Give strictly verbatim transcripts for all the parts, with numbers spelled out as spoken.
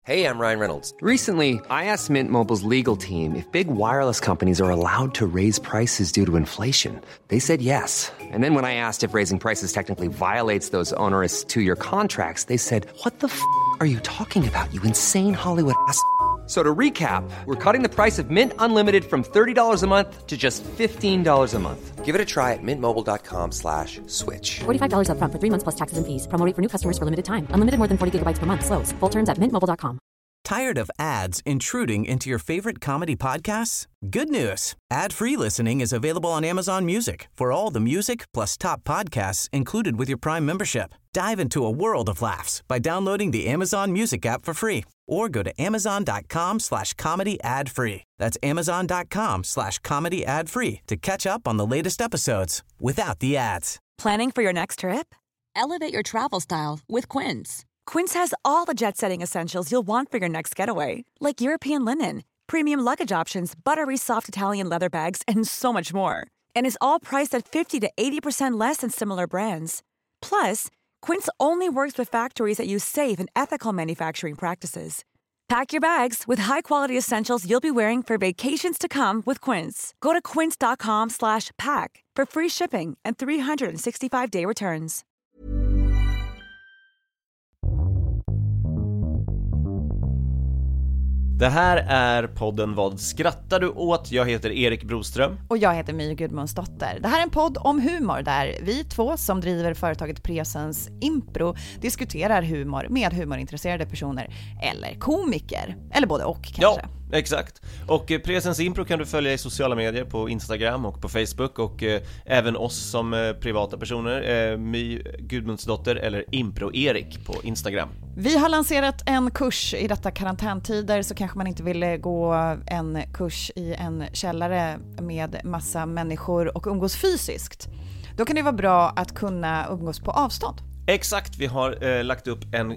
Hey, I'm Ryan Reynolds. Recently, I asked Mint Mobile's legal team if big wireless companies are allowed to raise prices due to inflation. They said yes. And then when I asked if raising prices technically violates those onerous two-year contracts, they said, "What the f*** are you talking about, you insane Hollywood ass?" So to recap, we're cutting the price of Mint Unlimited from thirty dollars a month to just fifteen dollars a month. Give it a try at mintmobile.com slash switch. forty-five dollars up front for three months plus taxes and fees. Promo rate for new customers for limited time. Unlimited more than forty gigabytes per month. Slows full terms at mint mobile dot com. Tired of ads intruding into your favorite comedy podcasts? Good news. Ad-free listening is available on Amazon Music for all the music plus top podcasts included with your Prime membership. Dive into a world of laughs by downloading the Amazon Music app for free or go to amazon.com slash comedy ad free. That's amazon.com slash comedy ad free to catch up on the latest episodes without the ads. Planning for your next trip? Elevate your travel style with Quince. Quince has all the jet-setting essentials you'll want for your next getaway, like European linen, premium luggage options, buttery soft Italian leather bags, and so much more. And is all priced at fifty to eighty percent less than similar brands. Plus, Quince only works with factories that use safe and ethical manufacturing practices. Pack your bags with high-quality essentials you'll be wearing for vacations to come with Quince. Go to quince.com slash pack for free shipping and three sixty-five day returns. Det här är podden Vad skrattar du åt? Jag heter Erik Broström. Och jag heter My Gudmundsdotter. Det här är en podd om humor där vi två som driver företaget Presens Impro diskuterar humor med humorintresserade personer eller komiker. Eller både och kanske. Ja, exakt. Och eh, Presens Impro kan du följa i sociala medier på Instagram och på Facebook. Och eh, även oss som eh, privata personer. Eh, My Gudmundsdotter eller Impro-Erik på Instagram. Vi har lanserat en kurs i detta karantäntider, så kanske man inte ville gå en kurs i en källare med massa människor och umgås fysiskt. Då kan det vara bra att kunna umgås på avstånd. Exakt, vi har eh, lagt upp en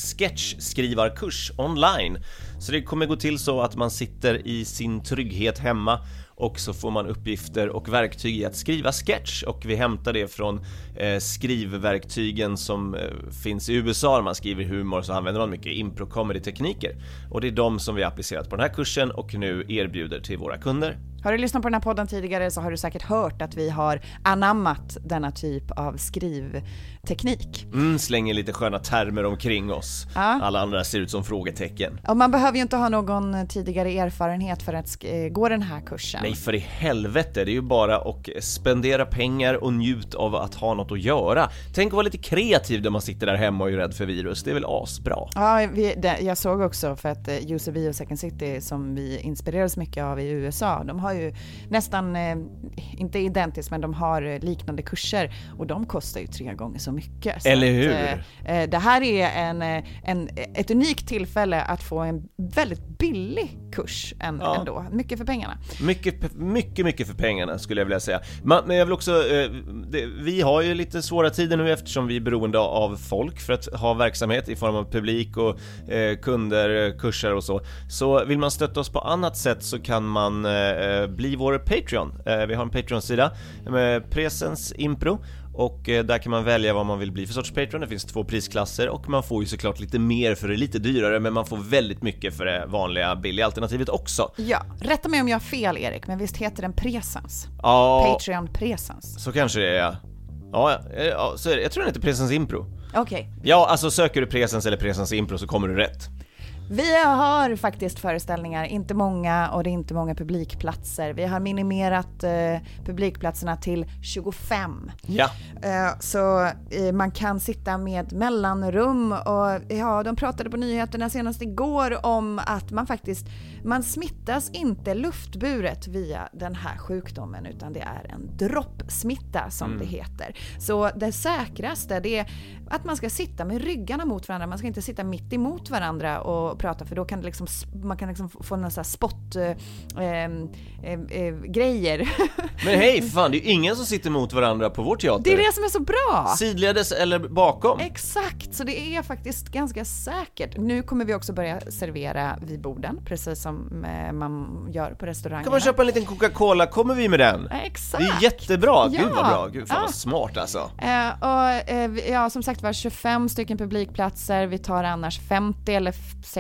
sketchskrivarkurs online. Så det kommer gå till så att man sitter i sin trygghet hemma och så får man uppgifter och verktyg i att skriva sketch. Och vi hämtar det från eh, skrivverktygen som eh, finns i U S A. När man skriver humor så använder man mycket impro-comedy-tekniker. Och det är de som vi har applicerat på den här kursen och nu erbjuder till våra kunder. Har du lyssnat på den här podden tidigare så har du säkert hört att vi har anammat denna typ av skrivteknik. Mm, slänger lite sköna termer omkring oss. Ja. Alla andra ser ut som frågetecken. Och man behöver ju inte ha någon tidigare erfarenhet för att sk- gå den här kursen. Nej, för i helvete, det är ju bara att spendera pengar och njut av att ha något att göra. Tänk att vara lite kreativ när man sitter där hemma och är rädd för virus. Det är väl asbra. Ja, vi, det, jag såg också för att U C B och Second City som vi inspirerades mycket av i U S A, de har ju nästan, eh, inte identiskt, men de har liknande kurser och de kostar ju tre gånger så mycket. Så eller hur? Att, eh, det här är en, en, ett unikt tillfälle att få en väldigt billig kurs än, ja. ändå. Mycket för pengarna. Mycket, mycket, mycket för pengarna skulle jag vilja säga. Men jag vill också, eh, det, vi har ju lite svåra tider nu eftersom vi är beroende av folk för att ha verksamhet i form av publik och eh, kunder, kurser och så. Så vill man stötta oss på annat sätt så kan man eh, bli vår Patreon. Eh, vi har en Patreon-sida med Presens Impro. Och eh, där kan man välja vad man vill bli för sorts Patreon. Det finns två prisklasser och man får ju såklart lite mer för det lite dyrare, men man får väldigt mycket för det vanliga billiga alternativet också. Ja, rätta mig om jag har fel Erik, men visst heter den Presens? Ja, Patreon Presens. Så kanske det är, ja. Ja, ja så är det. Jag tror den heter Presens Impro. Okej. Okay. Ja, alltså söker du Presens eller Presens Impro så kommer du rätt. Vi har faktiskt föreställningar, inte många, och det är inte många publikplatser. Vi har minimerat eh, publikplatserna till tjugofem. Ja. Eh, så eh, man kan sitta med mellanrum och ja, de pratade på nyheterna senast igår om att man faktiskt, man smittas inte luftburet via den här sjukdomen, utan det är en droppsmitta som mm. det heter. Så det säkraste, det är att man ska sitta med ryggarna mot varandra. Man ska inte sitta mitt emot varandra och prata, för då kan det liksom, man kan liksom få några så här spott äh, äh, äh, grejer. Men hej, fan, det är ju ingen som sitter mot varandra på vår teater. Det är det som är så bra. Sidledes eller bakom. Exakt, så det är faktiskt ganska säkert. Nu kommer vi också börja servera vid borden, precis som äh, man gör på restauranger. Kan man köpa en liten Coca-Cola, kommer vi med den? Exakt. Det är jättebra, ja. Gud vad bra, Gud fan ja. vad smart alltså. äh, och, äh, Ja, som sagt var tjugofem stycken publikplatser. Vi tar annars femtio eller sextio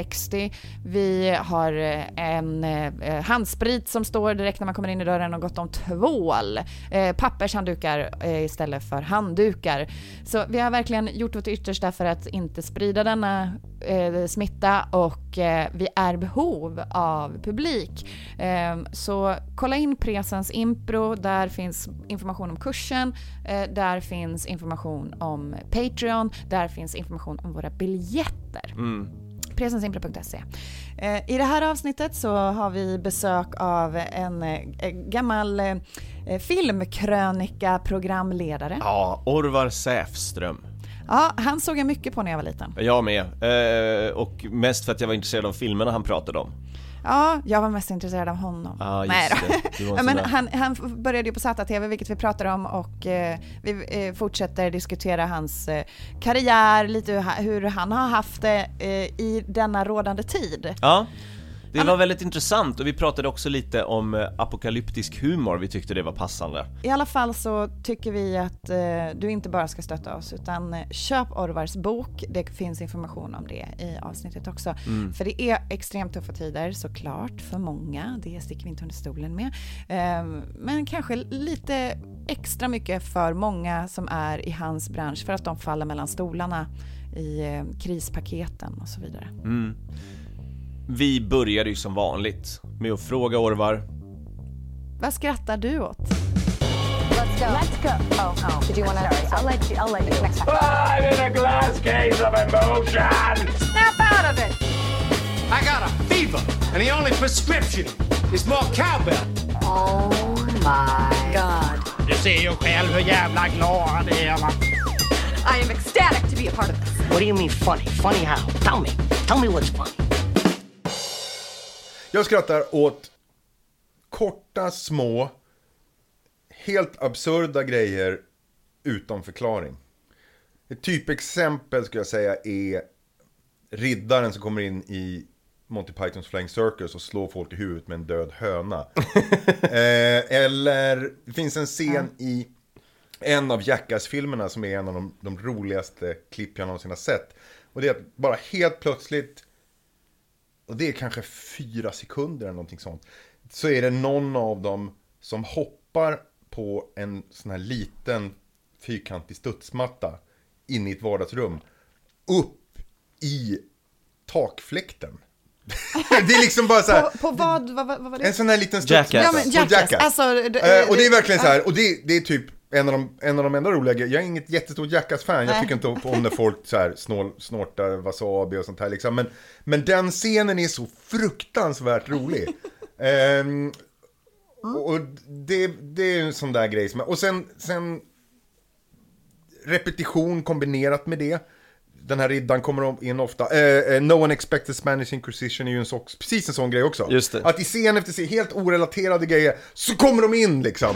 sextio. Vi har en eh, handsprit som står direkt när man kommer in i dörren och gott om tvål. Eh, pappershanddukar eh, istället för handdukar. Så vi har verkligen gjort vårt yttersta för att inte sprida denna eh, smitta och eh, vi är behov av publik. Eh, så kolla in Presens Impro, där finns information om kursen, eh, där finns information om Patreon, där finns information om våra biljetter. Mm. presensimpro punkt se. I det här avsnittet så har vi besök av en gammal filmkrönika programledare. Ja, Orvar Säfström. Ja, han såg jag mycket på när jag var liten. Jag med. Eh, och mest för att jag var intresserad av filmerna han pratade om. Ja, jag var mest intresserad av honom. Ah, just Nej det. Det ja, men han, han började ju på Z T V, vilket vi pratar om, och eh, vi eh, fortsätter diskutera hans eh, karriär, lite hur, hur han har haft det eh, i denna rådande tid. Ja, det var väldigt intressant och vi pratade också lite om eh, apokalyptisk humor, vi tyckte det var passande. I alla fall så tycker vi att eh, du inte bara ska stötta oss, utan eh, köp Orvars bok. Det finns information om det i avsnittet också. Mm. För det är extremt tuffa tider, såklart, för många. Det sticker vi inte under stolen med. Eh, men kanske lite extra mycket för många som är i hans bransch, för att de faller mellan stolarna i eh, krispaketen och så vidare. Mm. Vi började ju som vanligt med att fråga Orvar. Vad skrattar du åt? Let's go. Let's go. Oh, oh. Did you want to? I'll let you. I'll let you next time. I'm in a glass case of emotion. Snap out of it. I got a fever, and the only prescription is more cowbell. Oh my God. Du ser ju själv hur jävla glad det är, va? I am ecstatic to be a part of this. What do you mean funny? Funny how? Tell me. Tell me what's funny. Jag skrattar åt korta, små, helt absurda grejer utan förklaring. Ett typexempel skulle jag säga är riddaren som kommer in i Monty Pythons Flying Circus och slår folk i huvudet med en död höna. eh, eller det finns en scen i en av Jackass-filmerna som är en av de, de roligaste klipp jag någonsin har sett. Och det är att bara helt plötsligt, och det är kanske fyra sekunder eller någonting sånt, så är det någon av dem som hoppar på en sån här liten fyrkantig studsmatta inne i ett vardagsrum upp i takfläkten. Det är liksom bara så här, på, på vad, vad, vad var det? En sån här liten studsmatta. Jackass. Ja, men Jackass. Jackass. Alltså, det, eh, och det är verkligen så här, och det, det är typ en av de, en av de enda roliga. Jag är inget jättestort Jackass-fan. Jag tycker inte om när folk så här snål, snortar wasabi och sånt här liksom. Men, men den scenen är så fruktansvärt rolig. um, och det, det är en sån där grej som, och sen, sen repetition kombinerat med det. Den här riddan kommer in ofta. Uh, uh, No One Expected Spanish Inquisition är ju en så, precis en sån grej också. Just det. Att i scen efter scen, helt orelaterade grejer, så kommer de in liksom.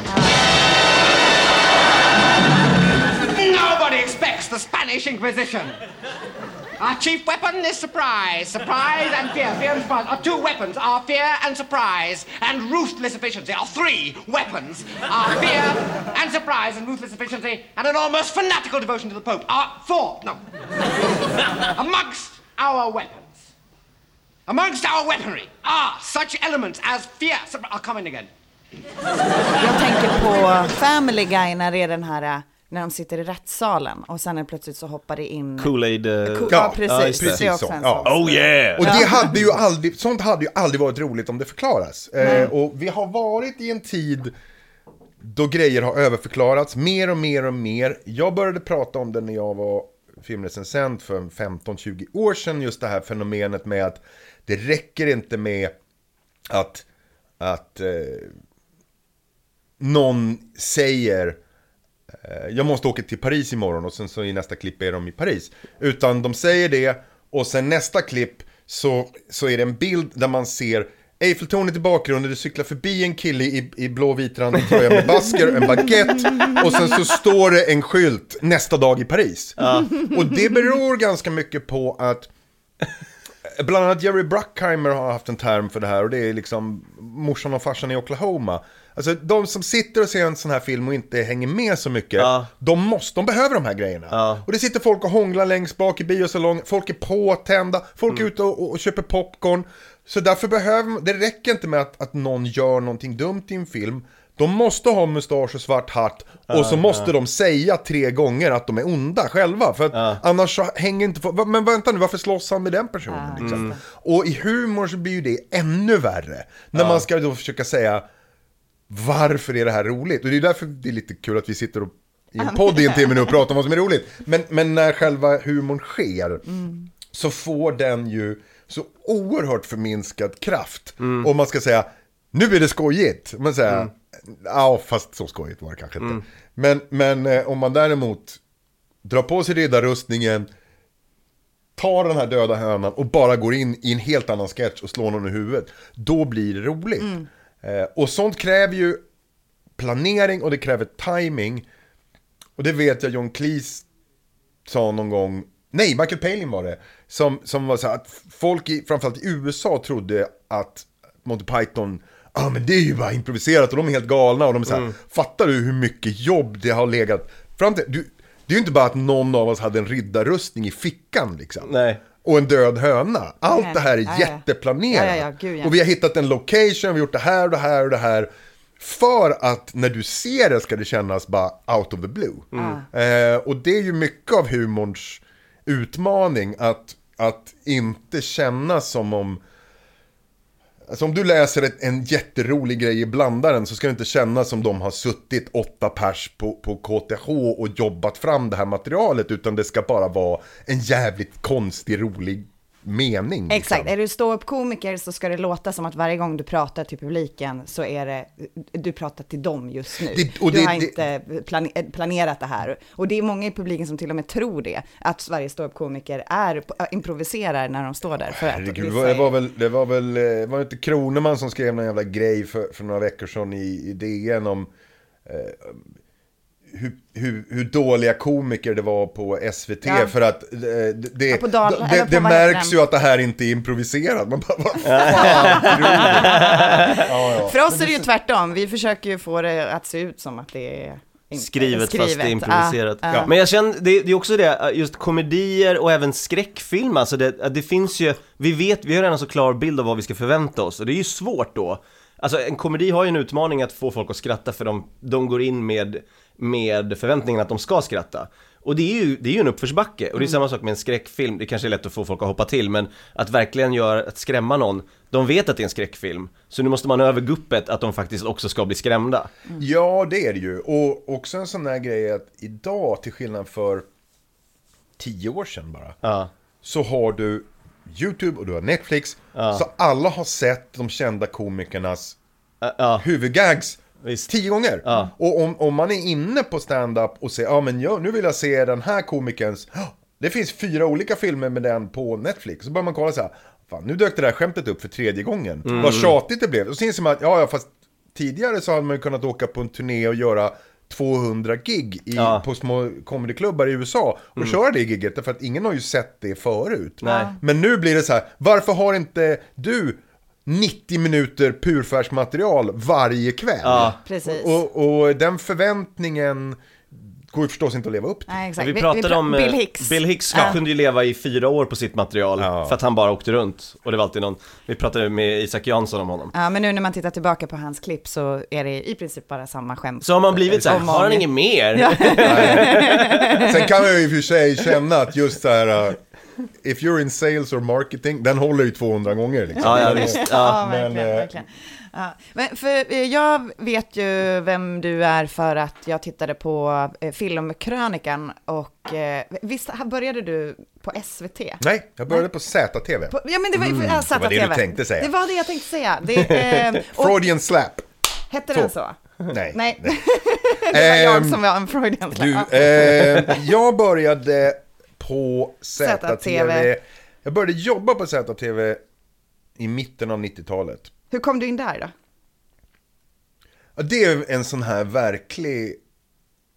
Nobody expects the Spanish Inquisition. Our chief weapon is surprise. Surprise and fear. Fear and surprise are two weapons. Our fear and surprise and ruthless efficiency are three weapons. Our fear and surprise and ruthless efficiency and an almost fanatical devotion to the Pope are four. No. Amongst our weapons, amongst our weaponry are such elements as fear. I'll come in again. Jag tänker på Family Guy när det är den här, när de sitter i rättssalen och sen är plötsligt så hoppar det in Kool-Aid. Uh... Cool, ja, ja, precis. ja, precis det är också så. en Ja. sån. Oh yeah. Och det hade ju aldrig, sånt hade ju aldrig varit roligt om det förklaras. Eh, och vi har varit i en tid då grejer har överförklarats mer och mer och mer. Jag började prata om det när jag var filmrecensent för femton tjugo år sedan, just det här fenomenet med att det räcker inte med att att eh, någon säger jag måste åka till Paris imorgon och sen så i nästa klipp är de i Paris. Utan de säger det och sen nästa klipp så, så är det en bild där man ser Eiffeltornet i bakgrunden, du cyklar förbi en kille i, i blå vitrandig tröja med basker, en baguette och sen så står det en skylt nästa dag i Paris. Ja. Och det beror ganska mycket på att bland annat Jerry Bruckheimer har haft en term för det här och det är liksom morsan och farsan i Oklahoma. Alltså de som sitter och ser en sån här film och inte hänger med så mycket, ja. de måste, de behöver de här grejerna. Ja. Och det sitter folk och hånglar längst bak i biosalong, folk är påtända, folk mm. är ute och, och, och köper popcorn. Så därför behöver, det räcker inte med att, att någon gör någonting dumt i en film. De måste ha mustasch och svart hatt, och uh, så måste uh. de säga tre gånger att de är onda själva. För att uh. annars så hänger inte... Men vänta nu, varför slåss han med den personen? Uh, liksom? mm. Och i humor så blir ju det ännu värre. När uh. man ska då försöka säga, varför är det här roligt? Och det är därför det är lite kul att vi sitter och, i en podd i en timme nu och pratar om vad som är roligt. Men, men när själva humorn sker mm. så får den ju så oerhört förminskad kraft. Mm. Och man ska säga, nu är det skojigt. Man säger... Mm. Ja, fast så skojigt var det kanske inte. Mm. Men, men eh, om man däremot drar på sig riddarrustningen, tar den här döda hönan och bara går in i en helt annan sketch och slår någon i huvudet, då blir det roligt. Mm. Eh, och sånt kräver ju planering och det kräver timing. Och det vet jag John Cleese sa någon gång. Nej, Michael Palin var det. Som, som var så här att folk i, framförallt i U S A trodde att Monty Python... Ja, ah, men det är ju bara improviserat och de är helt galna och de är så här, mm. fattar du hur mycket jobb det har legat fram till? Du, det är ju inte bara att någon av oss hade en riddarrustning i fickan liksom. Nej. Och en död höna. Allt Nej. det här är ja, jätteplanerat. Ja, ja, ja, gud, ja. Och vi har hittat en location, vi har gjort det här och det här och det här. För att när du ser det ska det kännas bara out of the blue. Mm. Eh, och det är ju mycket av humorns utmaning att, att inte känna som om... Alltså om du läser ett, en jätterolig grej i blandaren, så ska det inte kännas som de har suttit åtta pers på, på K T H och jobbat fram det här materialet, utan det ska bara vara en jävligt konstig, rolig mening. Exakt, liksom. Är du ståuppkomiker så ska det låta som att varje gång du pratar till publiken så är det, du pratar till dem just nu. Det, och du det, har det, inte plane, planerat det här. Och det är många i publiken som till och med tror det, att Sveriges ståuppkomiker är, improviserar när de står där. För att Herregud, det, det var väl, det var väl, var det inte Kroneman som skrev någon jävla grej för, för några veckor sedan i, i D N om eh, Hur, hur, hur dåliga komiker det var på S V T, ja. För att det, det, ja, Dal, det, det märks ju att det här inte är improviserat. Man bara, vad fan, ja, ja. För oss är det ju tvärtom. Vi försöker ju få det att se ut som att det är skrivet, skrivet fast det är improviserat. Ah, ah. Ja. Men jag känner, det, det är också det, just komedier och även skräckfilm, alltså det, det finns ju, vi vet, vi har redan så klar bild av vad vi ska förvänta oss, och det är ju svårt då. Alltså en komedi har ju en utmaning att få folk att skratta, för de, de går in med, med förväntningen att de ska skratta. Och det är ju, det är ju en uppförsbacke. Och det är samma sak med en skräckfilm. Det kanske är lätt att få folk att hoppa till, men att verkligen göra, att skrämma någon. De vet att det är en skräckfilm, så nu måste man över guppet att de faktiskt också ska bli skrämda. Mm. Ja, det är det ju. Och också en sån här grej att idag, till skillnad för tio år sedan bara, ja. Så har du YouTube och du har Netflix. Ja. Så alla har sett de kända komikernas ja. huvudgags Visst. tio gånger. Ja. Och om, om man är inne på stand-up och säger, ja men jag, nu vill jag se den här komikerns, det finns fyra olika filmer med den på Netflix. Så börjar man kolla så här, fan, nu dök det där skämtet upp för tredje gången. Mm. Vad tjatigt det blev. Och så inser man att, ja, ja fast tidigare så hade man ju kunnat åka på en turné och göra tvåhundra gig i, ja. på små comedyklubbar i U S A och mm. köra det gigget, därför att ingen har ju sett det förut. Nej. Men nu blir det så här, varför har inte du nittio minuter purfärsmaterial varje kväll? Ja. Precis. Och, och den förväntningen går ju förstås inte att leva upp till. Nej, exakt. Vi pratade vi, vi pr- om Bill Hicks. Bill Hicks ja. kunde ju leva i fyra år på sitt material ja. för att han bara åkte runt. Och det var alltid någon, vi pratade med Isak Jansson om honom. Ja, men nu när man tittar tillbaka på hans klipp så är det i princip bara samma skämt. Så har man blivit så här, har han inget mer? Ja. Sen kan man ju i och för sig känna att just så här, uh, if you're in sales or marketing, den håller ju tvåhundra gånger liksom. Ja, ja visst. Ja, ja verkligen, men, verkligen. Ja, men för jag vet ju vem du är för att jag tittade på eh, filmkrönikan och eh, visst började du på S V T? Nej, jag började på Z T V. På, ja, men det var, mm, ja, Z T V. Det var det du tänkte säga. Det var det jag tänkte säga. Det, eh, Freudian slap. Hette så. Den så? Nej. Nej. Det var jag som var en Freudian slap. Du, eh, jag började på Z T V. Jag började jobba på Z T V i mitten av nittiotalet. Hur kom du in där då? Ja, det är en sån här verklig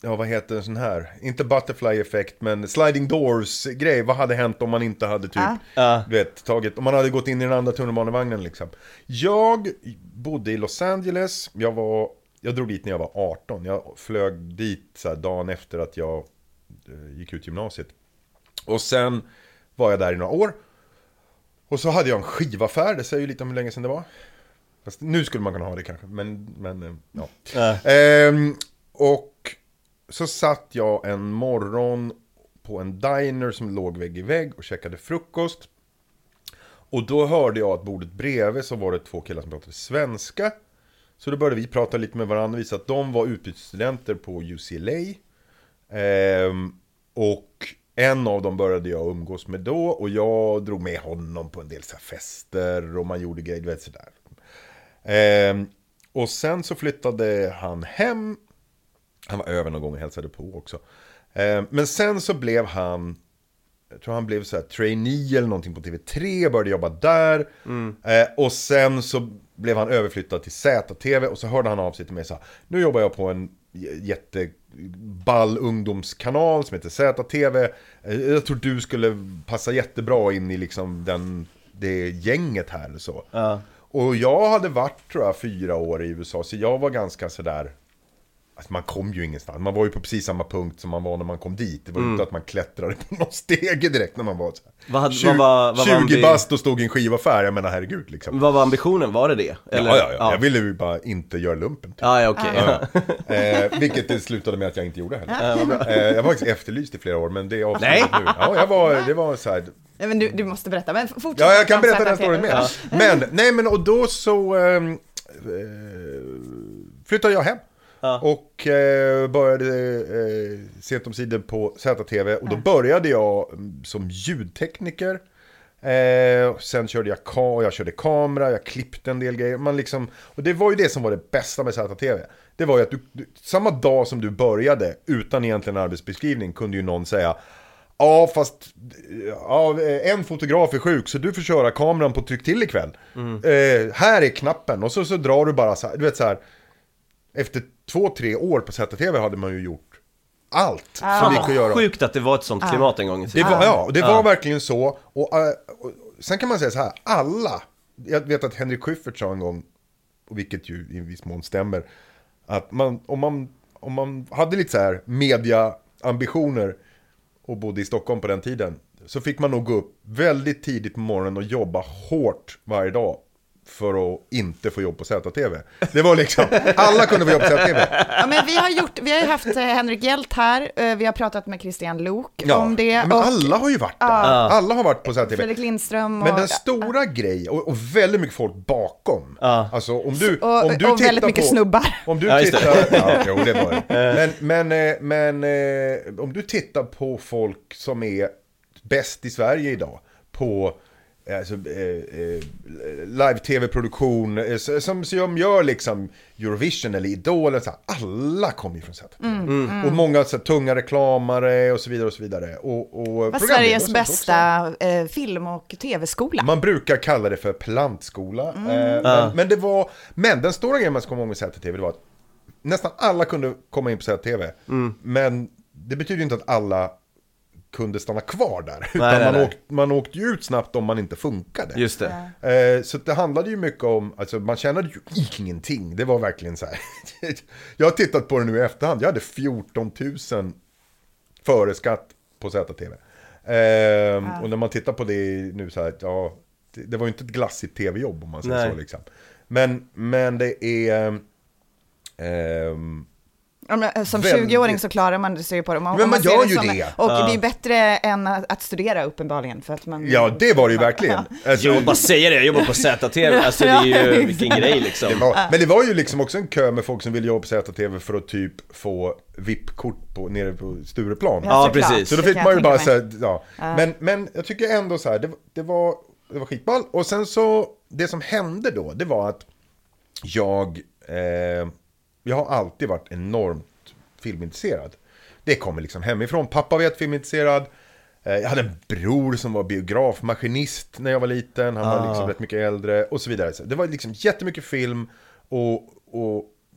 ja vad heter en sån här, inte butterfly effekt men sliding doors grej, vad hade hänt om man inte hade typ ah. du vet, tagit, om man hade gått in i den andra tunnelbanevagnen liksom. Jag bodde i Los Angeles, jag var jag drog dit när jag var arton, jag flög dit så här, dagen efter att jag eh, gick ut gymnasiet. Och sen var jag där i några år. Och så hade jag en skivaffär, det säger ju lite om hur länge sedan det var. Fast nu skulle man kunna ha det kanske, men, men ja. Äh. Ehm, och så satt jag en morgon på en diner som låg vägg i vägg och käkade frukost. Och då hörde jag att bordet bredvid så var det två killar som pratade svenska. Så då började vi prata lite med varandra, visa att de var utbytesstudenter på U C L A. Ehm, och en av dem började jag umgås med då, och jag drog med honom på en del så här fester och man gjorde grejer, du vet sådär. Ehm, och sen så flyttade han hem. Han var över någon gång och hälsade på också. Ehm, men sen så blev han, jag tror han blev så här trainee eller någonting på T V tre, började jobba där. Mm. Ehm, och sen så blev han överflyttad till Z T V, och så hörde han av sig till mig så här: nu jobbar jag på en jätteball ungdomskanal som heter Z T V. Jag tror du skulle passa jättebra in i liksom den, det gänget här eller så. Ja. Och jag hade varit, tror jag, fyra år i U S A, så jag var ganska sådär, alltså man kom ju ingenstans. Man var ju på precis samma punkt som man var när man kom dit. Det var ju mm. inte att man klättrade på någon stege direkt när man var så här. Vad hade, tjugo, vad var, vad tjugo bast och stod i en skivaffär, jag menar herregud liksom. Vad var ambitionen? Var det det? Eller? Ja, ja, ja, ja. Jag ville ju bara inte göra lumpen typ. Ah, ja, okej. Okay. Ja. eh, vilket det slutade med att jag inte gjorde heller. eh, jag var faktiskt efterlyst i flera år, men det är avslutat nu. Ja, jag var, det var så här. Nej, men du, du måste berätta, men fortsätt. Ja, jag kan berätta den storyn med. Ja. Men, nej men och då så eh, flyttade jag hem. Ja. Och eh, började eh, sent om sidan på Z T V. Och då började jag som ljudtekniker. Eh, sen körde jag, ka- jag körde kamera, jag klippte en del grejer. Man liksom, och det var ju det som var det bästa med Z T V. Det var ju att du, du, samma dag som du började, utan egentligen arbetsbeskrivning, kunde ju någon säga: ja, fast ja, en fotograf är sjuk, så du får köra kameran på tryck till ikväll. Mm. Eh, här är knappen. Och så, så drar du bara så här, du vet så här. Efter två, tre år på Z T V hade man ju gjort allt ah. som vi kunde göra. Sjukt att det var ett sånt klimat en gång i tiden. Det var, ja, det var ah. verkligen så. Och, och, och sen kan man säga så här, alla, jag vet att Henrik Schyffert sa en gång, och vilket ju i viss mån stämmer, att man, om, man, om man hade lite så här mediaambitioner och bodde i Stockholm på den tiden, så fick man nog gå upp väldigt tidigt på morgonen och jobba hårt varje dag för att inte få jobb på Z T V. Det var liksom, alla kunde få jobb på Z T V. Ja, men vi har gjort, vi har ju haft Henrik Hjelt här, vi har pratat med Christian Lok ja, om det. Men och, alla har ju varit där. Ja, alla har varit på Z T V. Fredrik Lindström. Och, men den stora ja. grejen, och, och väldigt mycket folk bakom. Ja. Alltså om du, och, om du och tittar väldigt mycket på, snubbar. Om du tittar, ja, ja, jo, det var det. Men, men, men om du tittar på folk som är bäst i Sverige idag på alltså, eh, eh, live-tv-produktion eh, som, som gör liksom Eurovision eller Idol, så här, alla kommer ju från Z T V. Mm, mm. Och många så här, tunga reklamare och så vidare och så vidare. Och, och Vad Sveriges bästa eh, film- och tv-skola. Man brukar kalla det för plantskola. Mm. Eh, men, ah. men det var, men den stora grejen man ska komma ihåg med Z T V, det var att nästan alla kunde komma in på Z T V. Mm. Men det betyder inte att alla kunde stanna kvar där. Utan nej, nej, man, nej. Åkt, man åkte ju ut snabbt om man inte funkade. Just det. Eh, så det handlade ju mycket om, alltså man tjänade ju ingenting. Det var verkligen så här. Jag har tittat på det nu i efterhand. Jag hade fjorton tusen före skatt på Z T V. Eh, ja. Och när man tittar på det nu så här, ja, det, det var ju inte ett glassigt tv-jobb om man säger nej. så liksom. Men, men det är... Eh, Ja, men som väldigt... tjugo-åring så klarar man det sig på det. Man, men man, man gör ju det. det. Och ja. det är bättre än att, att studera uppenbarligen. För att man... Ja, det var det ju verkligen. Alltså, jag bara säger det, jag jobbar på Z T V. Alltså det är ju vilken grej liksom. Det var, men det var ju liksom också en kö med folk som ville jobba på Z T V för att typ få V I P-kort på, nere på Stureplan. Ja, ja precis. Så då fick man ju bara säga, ja. ja. Men, men jag tycker ändå så här, det, det, var, det var skitball. Och sen så, det som hände då, det var att jag, eh, jag har alltid varit enormt filmintresserad. Det kommer liksom hemifrån. Pappa var filmintresserad. Jag hade en bror som var biografmaskinist när jag var liten. Han ah. var liksom rätt mycket äldre och så vidare. Det var liksom jättemycket film och, och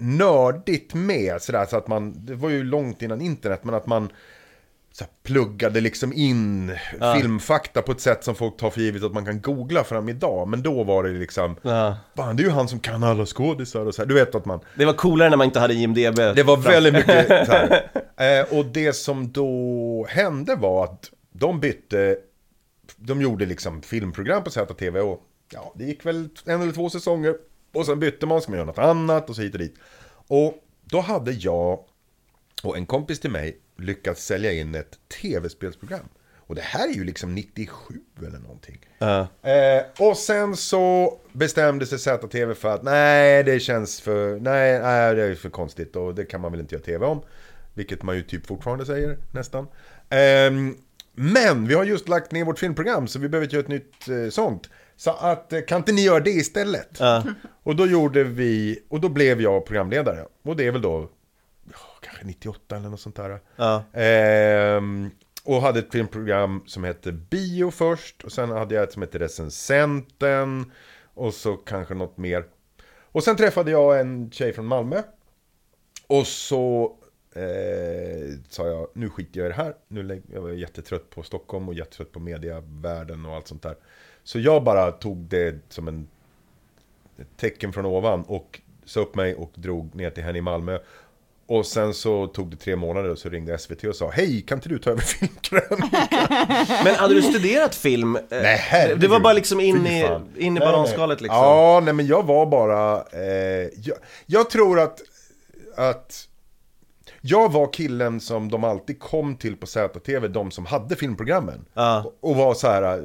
nördigt med sådär, så att man, det var ju långt innan internet, men att man så här, pluggade liksom in ja. filmfakta på ett sätt som folk tar för givet att man kan googla fram idag. Men då var det liksom ja. Fan, det är ju han som kan alla skådisar och så här. Du vet att man... Det var coolare när man inte hade I M D B. Det var väldigt mycket så här. Eh, och det som då hände var att de bytte, de gjorde liksom filmprogram på Z T V och ja, det gick väl en eller två säsonger och sen bytte man, ska man göra något annat och så hit och dit. Och då hade jag och en kompis till mig lyckats sälja in ett tv-spelsprogram. Och det här är ju liksom nittiosju eller någonting. Uh. Eh, och sen så bestämde sig Z T V för att nej, det känns för nej, nej, det är för konstigt och det kan man väl inte göra tv om. Vilket man ju typ fortfarande säger, nästan. Eh, men vi har just lagt ner vårt filmprogram så vi behöver inte göra ett nytt eh, sånt. Så att, kan inte ni göra det istället? Uh. Och då gjorde vi, och då blev jag programledare. Och det är väl då ja, kanske nittioåtta eller något sånt där. Uh. Ehm, och hade ett filmprogram som hette Bio först. Och sen hade jag ett som hette Recensenten. Och så kanske något mer. Och sen träffade jag en tjej från Malmö. Och så eh, sa jag, nu skiter jag i det här. Nu, jag var jättetrött på Stockholm och jättetrött på mediavärlden och allt sånt där. Så jag bara tog det som en ett tecken från ovan och sa upp mig och drog ner till henne i Malmö. Och sen så tog det tre månader och så ringde S V T och sa hej, kan inte du ta över filmkrönikan? Men hade du studerat film? Nej, herregud. Det var bara liksom in i, in i bananskalet liksom. Ja, nej men jag var bara eh, jag, jag tror att att jag var killen som de alltid kom till på Z T V, de som hade filmprogrammen. Uh. Och, och var så här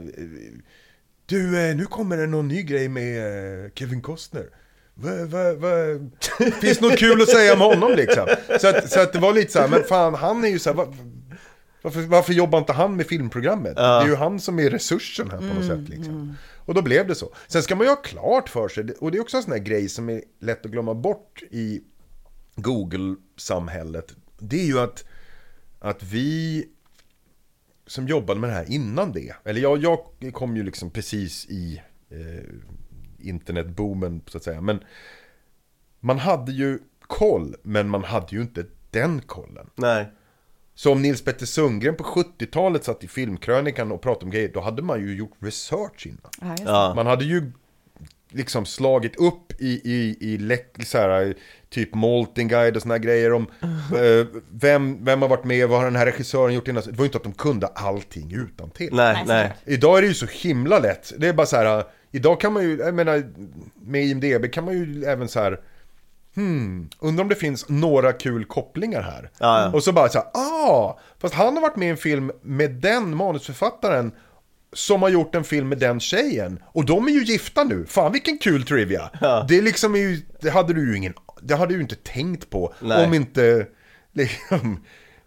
du, nu kommer det någon ny grej med Kevin Costner. Va, va, va? Finns något kul att säga om honom liksom. Så att, så att det var lite så här, men fan, han är ju så här, va, varför, varför jobbar inte han med filmprogrammet? Uh. Det är ju han som är resursen här på något mm, sätt liksom. Mm. Och då blev det så. Sen ska man ju ha klart för sig, och det är också en sån här grej som är lätt att glömma bort i Google-samhället. Det är ju att, att vi som jobbade med det här innan det, eller jag, jag kom ju liksom precis i eh, internetboomen så att säga, men man hade ju koll, men man hade ju inte den kollen. Nej. Så om Nils Petter Sundgren på sjuttiotalet satt i filmkrönikan och pratade om grejer, då hade man ju gjort research innan. Ja. Man hade ju liksom slagit upp i, i, i läck, så här, typ Molting Guide och såna här grejer om uh, vem, vem har varit med, vad har den här regissören gjort innan. Det var ju inte att de kunde allting utan till. Nej, nej. Idag är det ju så himla lätt. Det är bara så här, idag kan man ju, jag menar, med I M D B kan man ju även så här, hmm, undrar om det finns några kul kopplingar här. Ja, ja. Och så bara så här, ah, fast han har varit med i en film med den manusförfattaren som har gjort en film med den tjejen. Och de är ju gifta nu. Fan, vilken kul trivia. Ja. Det liksom är ju, det hade du ju ingen, det hade du inte tänkt på. Nej. Om inte liksom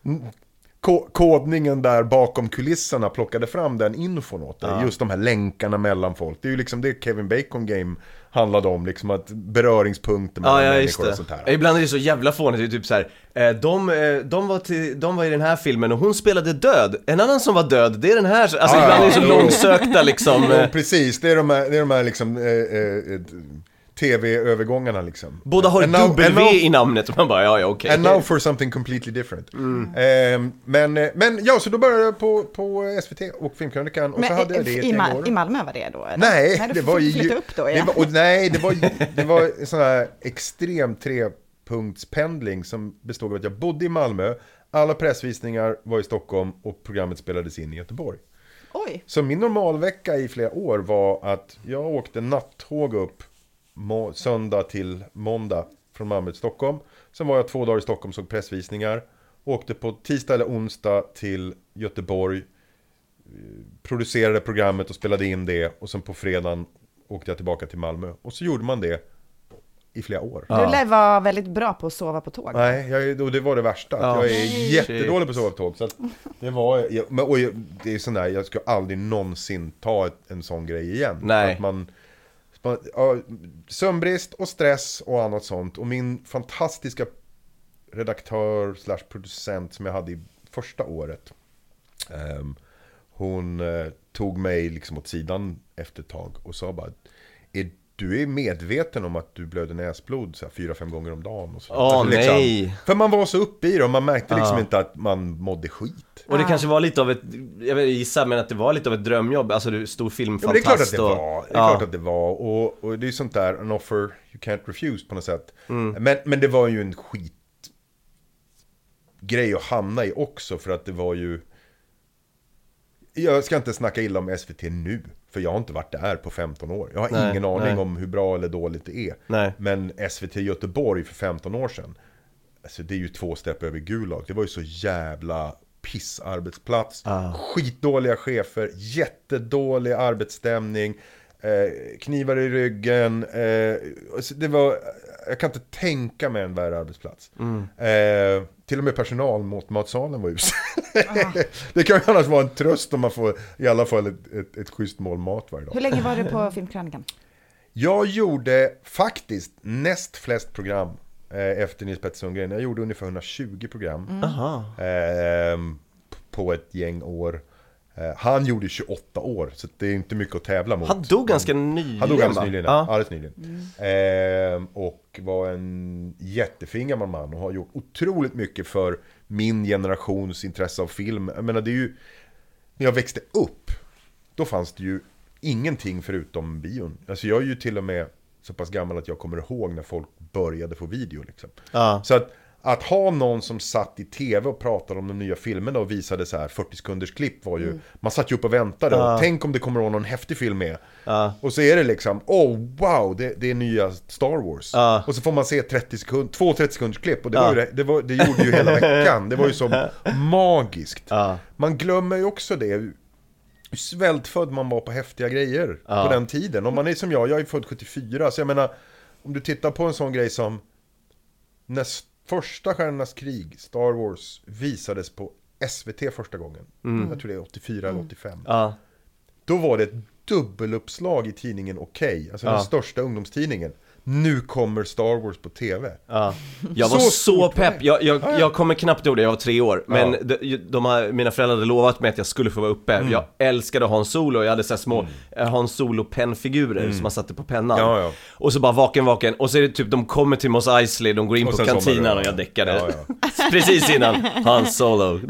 ko- kodningen där bakom kulisserna plockade fram den infon åt dig. Ja. Just de här länkarna mellan folk. Det är ju liksom det Kevin Bacon Game handlade om, liksom att beröringspunkter mellan ja, ja, människor och sånt här. Ibland är det så jävla fånigt, det är typ så här, de, de, var till, de var i den här filmen och hon spelade död. En annan som var död, det är den här. Alltså ah, ibland är det så långsökta liksom. Ja, precis, det är de här, det är de här liksom eh, eh, tv-övergångarna liksom. Båda har now, W now, i namnet och man bara, ja ja okej. Okay. And now for something completely different. Mm. Eh, men, men ja, så då började jag på, på S V T och filmkrönikan och men, så hade jag det i, Ma- i Malmö var det då? Eller? Nej, nej det var ju upp då, ja. det var, och nej, det var det var en sån här extrem trepunktspendling som bestod av att jag bodde i Malmö, alla pressvisningar var i Stockholm och programmet spelades in i Göteborg. Oj. Så min normalvecka i flera år var att jag åkte nattåg upp må- söndag till måndag från Malmö till Stockholm. Sen var jag två dagar i Stockholm och såg pressvisningar. Åkte på tisdag eller onsdag till Göteborg, producerade programmet och spelade in det. Och sen på fredagen åkte jag tillbaka till Malmö. Och så gjorde man det i flera år. Du lär vara väldigt bra på att sova på tåg. Nej, jag, och det var det värsta. Ja. Jag är jättedålig på att sova på tåg. Så att det var, jag, och jag, det är sån där, jag ska aldrig någonsin ta ett, en sån grej igen. Nej. Att man, ja, sömnbrist och stress och annat sånt. Och min fantastiska redaktör slash producent som jag hade i första året, um, hon uh, tog mig liksom åt sidan efter ett tag och sa bara, är du är medveten om att du blöder näsblod så här, fyra, fem gånger om dagen. Och så. Åh, alltså, liksom, nej. För man var så uppe i det och man märkte liksom Ja. inte att man mådde skit. Och det kanske var lite av ett, jag vet, gissar, men att det var lite av ett drömjobb. Alltså du stor filmfantast. Ja, men det är klart att det och, var. Det är ja. klart att det var. Och, och det är sånt där, an offer you can't refuse på något sätt. Mm. Men, men det var ju en skit grej att hamna i också, för att det var ju... Jag ska inte snacka illa om S V T nu, för jag har inte varit där på femton år. Jag har Nej, ingen aning nej. om hur bra eller dåligt det är. Nej. Men S V T Göteborg för femton år sedan, alltså det är ju två stepp över Gulag. Det var ju så jävla pissarbetsplats. Ah. Skitdåliga chefer, jättedålig arbetsstämning, eh, knivar i ryggen. Eh, alltså det var, jag kan inte tänka mig en värre arbetsplats. Mm. Eh, till och med personal mot matsalen var usel. Det kan ju annars vara en tröst om man får i alla fall ett, ett, ett schysst mål mat varje dag. Hur länge var du på Filmkrönikan? Jag gjorde faktiskt näst flest program eh, efter Nils Petter Sundgren. Jag gjorde ungefär hundratjugo program Mm. Aha. eh, på ett gäng år. Eh, han gjorde tjugoåtta år, så det är inte mycket att tävla mot. Han dog ganska nyligen. Han dog ganska va? nyligen, Ja. alldeles nyligen. Mm. Eh, och var en jättefin gammal man och har gjort otroligt mycket för min generations intresse av film. Jag menar, det är ju, när jag växte upp, då fanns det ju ingenting förutom bion. Alltså jag är ju till och med så pass gammal att jag kommer ihåg när folk började få video liksom. Ja. Så att, att ha någon som satt i tv och pratade om de nya filmerna och visade så här fyrtio sekunders klipp var ju, mm. man satt ju upp och väntade Ja. och tänk om det kommer någon häftig film med. Ja. Och så är det liksom, oh wow, det, det är nya Star Wars. Ja. Och så får man se trettio sekund, två trettio sekunders klipp och det, Ja. var ju, det, det, var, det gjorde ju hela veckan. Det var ju så magiskt. Ja. Man glömmer ju också det, hur svältfödd man var på häftiga grejer Ja. på den tiden. Om man är som jag, jag är född sjuttiofyra, så jag menar, om du tittar på en sån grej som näst första Stjärnornas krig, Star Wars, visades på S V T första gången. Mm. Jag tror det är åttiofyra eller åttiofem. Ja. Då var det ett dubbeluppslag i tidningen Okej, alltså Ja. den största ungdomstidningen. Nu kommer Star Wars på tv. Ja. Jag var Så så, stort var pepp, det. jag, jag, Ja, ja. jag kommer knappt ihåg det, jag var tre år. Men Ja. de, de har, mina föräldrar hade lovat mig att jag skulle få vara uppe. Mm. Jag älskade Hans Solo, jag hade så här små mm. Hans Solo-pennfigurer som man satte på pennan. Ja, ja. Och så bara vaken, vaken. Och så är det typ, de kommer till Mos Eisley, de går in Och på sen kantinan somnar du. och jag däckade. Ja, ja. Precis innan Hans Solo.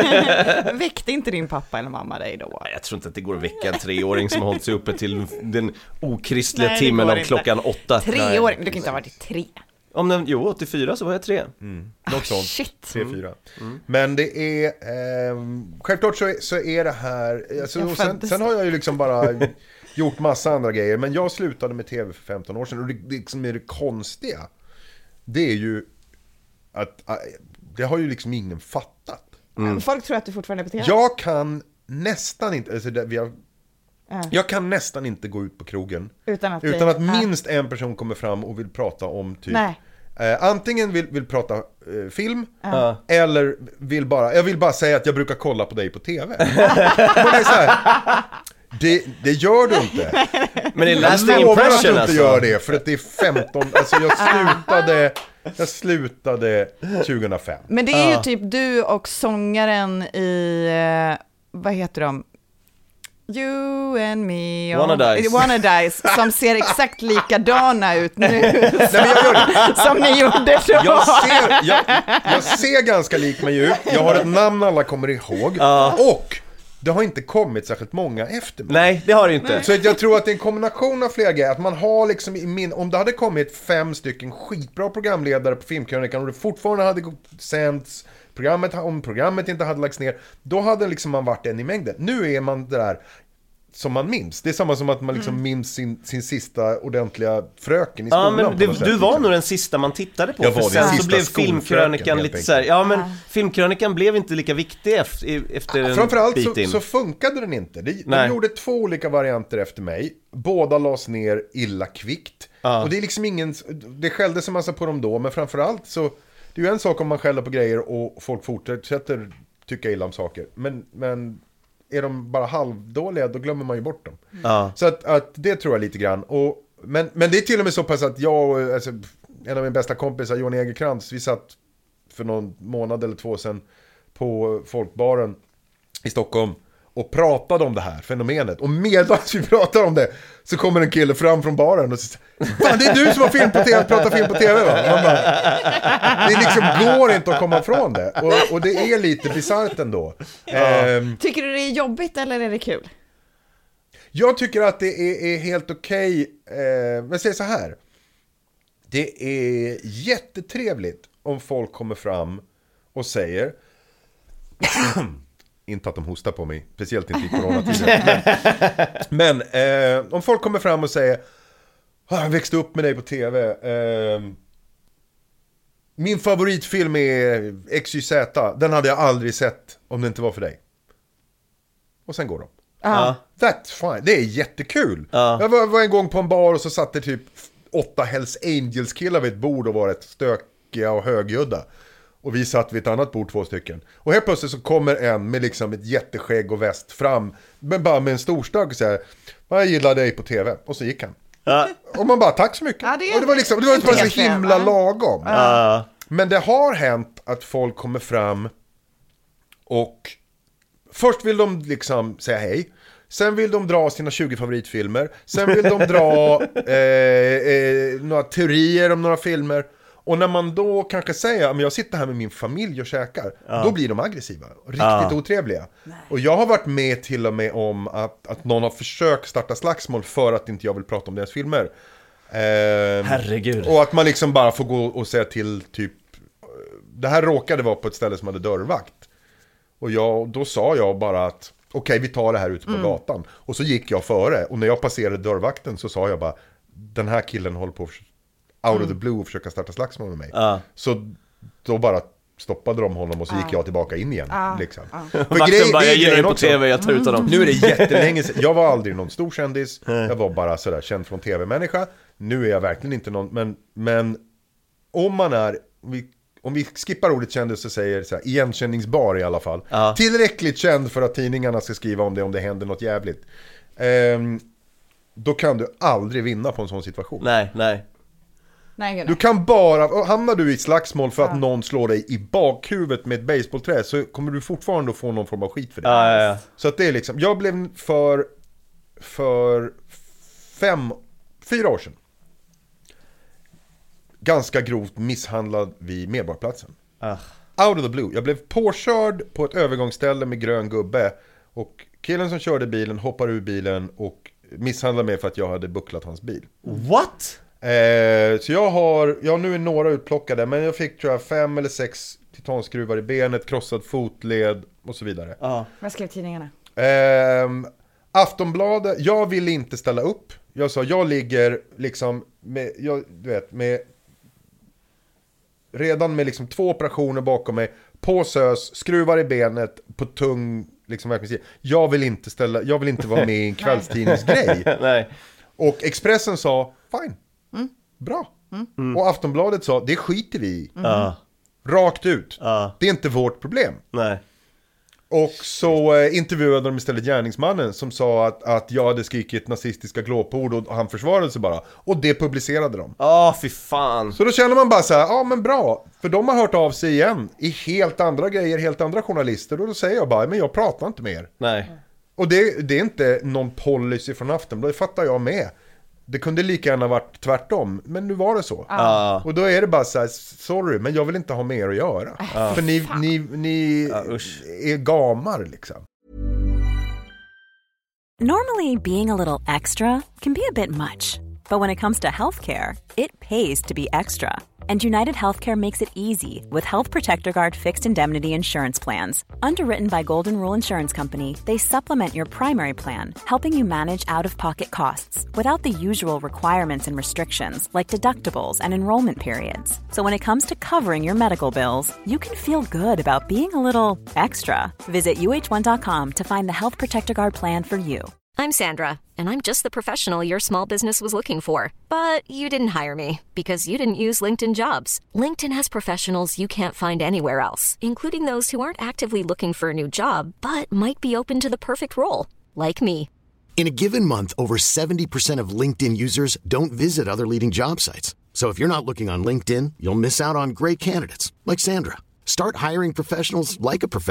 Väckte inte din pappa eller mamma dig då? Jag tror inte att det går att väcka en treåring som har hållit sig uppe till den okristliga Nej, det timmen går av inte. klockan åtta. Treåring? Du kan inte ha varit tre. Om den, jo, åttiofyra så var jag tre. Mm. Något sånt. Shit. tre fyra. Mm. Men det är ehm, självklart så är, så är det här alltså, Jag och sen, föddes- sen har jag ju liksom bara gjort massa andra grejer. Men jag slutade med tv för femton år sedan. Och det, det som är det konstiga, det är ju att äh, det har ju liksom ingen fattat. Mm. Folk tror att du fortfarande är på tv. Jag kan nästan inte alltså det, vi har, Ja. jag kan nästan inte gå ut på krogen Utan att, bli- utan att ja. minst en person kommer fram och vill prata om typ Nej. eh, antingen vill, vill prata eh, film Ja. eller vill bara, jag vill bara säga att jag brukar kolla på dig på tv. Och det är så här, det, det gör du inte. Men det är Jag lasting lovar att du impression inte alltså. gör det, för att det är femton, alltså jag slutade jag slutade tjugohundrafem. Men det är ju Ja. typ du och sångaren i, eh, vad heter de? You and me Wanna Dice. Wanna Dice, som ser exakt likadana ut nu Nej, men jag gör det. som ni gjorde då. Jag ser, jag, jag ser ganska lik mig ut. Jag har ett namn alla kommer ihåg. Ja. Och det har inte kommit särskilt många efter mig. Nej, det har det inte. Så att jag tror att det är en kombination av flera grejer. Att man har liksom i min, om det hade kommit fem stycken skitbra programledare på Filmkrönikan och det fortfarande hade sänts programmet, om programmet inte hade lagts ner, då hade liksom man varit en i mängden. Nu är man det där som man minns. Det är samma som att man liksom minns sin, sin sista ordentliga fröken i Ja, skolan. men på det, något sätt, du var liksom. nog den sista man tittade på. Jag för var sen den så sista blev skolfröken, filmkrönikan helt lite så här, enkelt. ja men filmkrönikan blev inte lika viktig efter, efter en Framförallt bit så, in. så funkade den inte. De, de Nej. gjorde två olika varianter efter mig. Båda lades ner illa kvickt. Ja. Och det är liksom ingen... Det skälldes en massa på dem då, men framförallt så... Det är ju en sak om man skäller på grejer och folk fortsätter tycka illa om saker. Men, men är de bara halvdåliga, då glömmer man ju bort dem. Ja. Så att, att det tror jag lite grann. Och, men, men det är till och med så pass att jag och alltså, en av min bästa kompisar, Johan Egerkrantz, vi satt för någon månad eller två sedan på Folkbaren i Stockholm och pratade om det här fenomenet. Och medan vi pratar om det så kommer en kille fram från baren och säger: fan, det är du som har film på tv, pratar film på tv, va? Man bara, det liksom går inte att komma ifrån det. Och, och det är lite bisarrt ändå. Ja. Ehm, Tycker du det är jobbigt eller är det kul? Jag tycker att det är, är helt okej. Eh, men säg så här. Det är jättetrevligt om folk kommer fram och säger inte att de hostar på mig, speciellt inte i coronatiden. Men, men eh, om folk kommer fram och säger: ah, jag växte upp med dig på tv. Eh, min favoritfilm är X Y Z. Den hade jag aldrig sett om det inte var för dig. Och sen går de. Ja. That's fine. Det är jättekul. Ja. Jag var, var en gång på en bar och så satt det typ åtta Hells Angels killar vid ett bord och var rätt stökiga och högljudda. Och vi satt vid ett annat bord, två stycken. Och helt plötsligt så kommer en med liksom ett jätteskägg och väst fram, men bara med en storstök och säger: jag gillar dig på tv. Och så gick han. Ja. Och man bara, tack så mycket. Ja, det är- och det var liksom, det var inte bara så himla lagom. Ja. Men det har hänt att folk kommer fram och först vill de liksom säga hej. Sen vill de dra sina tjugo favoritfilmer. Sen vill de dra eh, eh, några teorier om några filmer. Och när man då kanske säger: men jag sitter här med min familj och käkar, Ja. då blir de aggressiva. Riktigt Ja. otrevliga. Och jag har varit med till och med om att, att någon har försökt starta slagsmål för att inte jag vill prata om deras filmer. Eh, Herregud. Och att man liksom bara får gå och säga till typ... Det här råkade vara på ett ställe som hade dörrvakt. Och jag, då sa jag bara att okej, vi tar det här ute på Mm. gatan. Och så gick jag före. Och när jag passerade dörrvakten så sa jag bara: den här killen håller på att out of the blue och försöka starta slagsmål med mig. Ja. Så då bara stoppade de honom och så gick jag tillbaka in igen. Ja. Liksom. Ja. För Vakten grej- bara: det är jag gillar dig grejen på också. tv, jag tar ut honom. Nu är det jättelänge sedan. Jag var aldrig någon stor kändis. Jag var bara sådär känd från tv-människa. Nu är jag verkligen inte någon. Men, men om man är... Vi, om vi skippar ordet kändis och säger så här, igenkänningsbar i alla fall. Ja. Tillräckligt känd för att tidningarna ska skriva om det om det händer något jävligt. Ehm, då kan du aldrig vinna på en sån situation. Nej, nej. Nej, gud, Du nej. kan bara, och hamnar du i slagsmål för att någon slår dig i bakhuvudet med ett baseballträ, så kommer du fortfarande att få någon form av skit för det. Ja, ja, ja. Så att det är liksom, jag blev för för fem, fyra år sedan ganska grovt misshandlad vid Medborgarplatsen. Ah. Out of the blue. Jag blev påkörd på ett övergångsställe med grön gubbe, och killen som körde bilen hoppar ur bilen och misshandlade mig för att jag hade bucklat hans bil. What? Eh, så jag har, jag har nu är några utplockade, men jag fick tror jag fem eller sex titanskruvar i benet, krossad fotled och så vidare. Ja. Vad skrev tidningarna? Eh, Aftonbladet, jag ville inte ställa upp. Jag sa, jag ligger liksom med, jag, du vet, med redan med liksom två operationer bakom mig, på sös, skruvar i benet, på tung liksom verkligen. Jag vill inte ställa, jag vill inte vara med i en kvällstidningsgrej. Nej. Och Expressen sa, fine, Mm. bra. Mm. Och Aftonbladet sa, det skiter vi i. Ja. Rakt ut. Ja. Det är inte vårt problem. Nej. Och så eh, intervjuade de istället gärningsmannen som sa att, att jag hade skrikit nazistiska glåpord, och han försvarade sig bara. Och det publicerade de. Åh, fy fan. Så då känner man bara så här, ja men bra. För de har hört av sig igen i helt andra grejer, helt andra journalister. Och då säger jag bara, men jag pratar inte med er. Nej. Och det, det är inte någon policy från Aftonbladet, det fattar jag med. Det kunde lika gärna varit tvärtom, men nu var det så. Ja. Och då är det bara så här, sorry, men jag vill inte ha med er att göra. Ja. För ni, ni, ni Ja, usch. är gamar liksom. Normally, being a little extra can be a bit much, but when it comes to healthcare, it pays to be extra. And United Healthcare makes it easy with Health Protector Guard fixed indemnity insurance plans. Underwritten by Golden Rule Insurance Company, they supplement your primary plan, helping you manage out-of-pocket costs without the usual requirements and restrictions like deductibles and enrollment periods. So when it comes to covering your medical bills, you can feel good about being a little extra. Visit U H one dot com to find the Health Protector Guard plan for you. I'm Sandra, and I'm just the professional your small business was looking for. But you didn't hire me because you didn't use LinkedIn Jobs. LinkedIn has professionals you can't find anywhere else, including those who aren't actively looking for a new job, but might be open to the perfect role, like me. In a given month, over seventy percent of LinkedIn users don't visit other leading job sites. So if you're not looking on LinkedIn, you'll miss out on great candidates like Sandra. Start hiring professionals like a professional.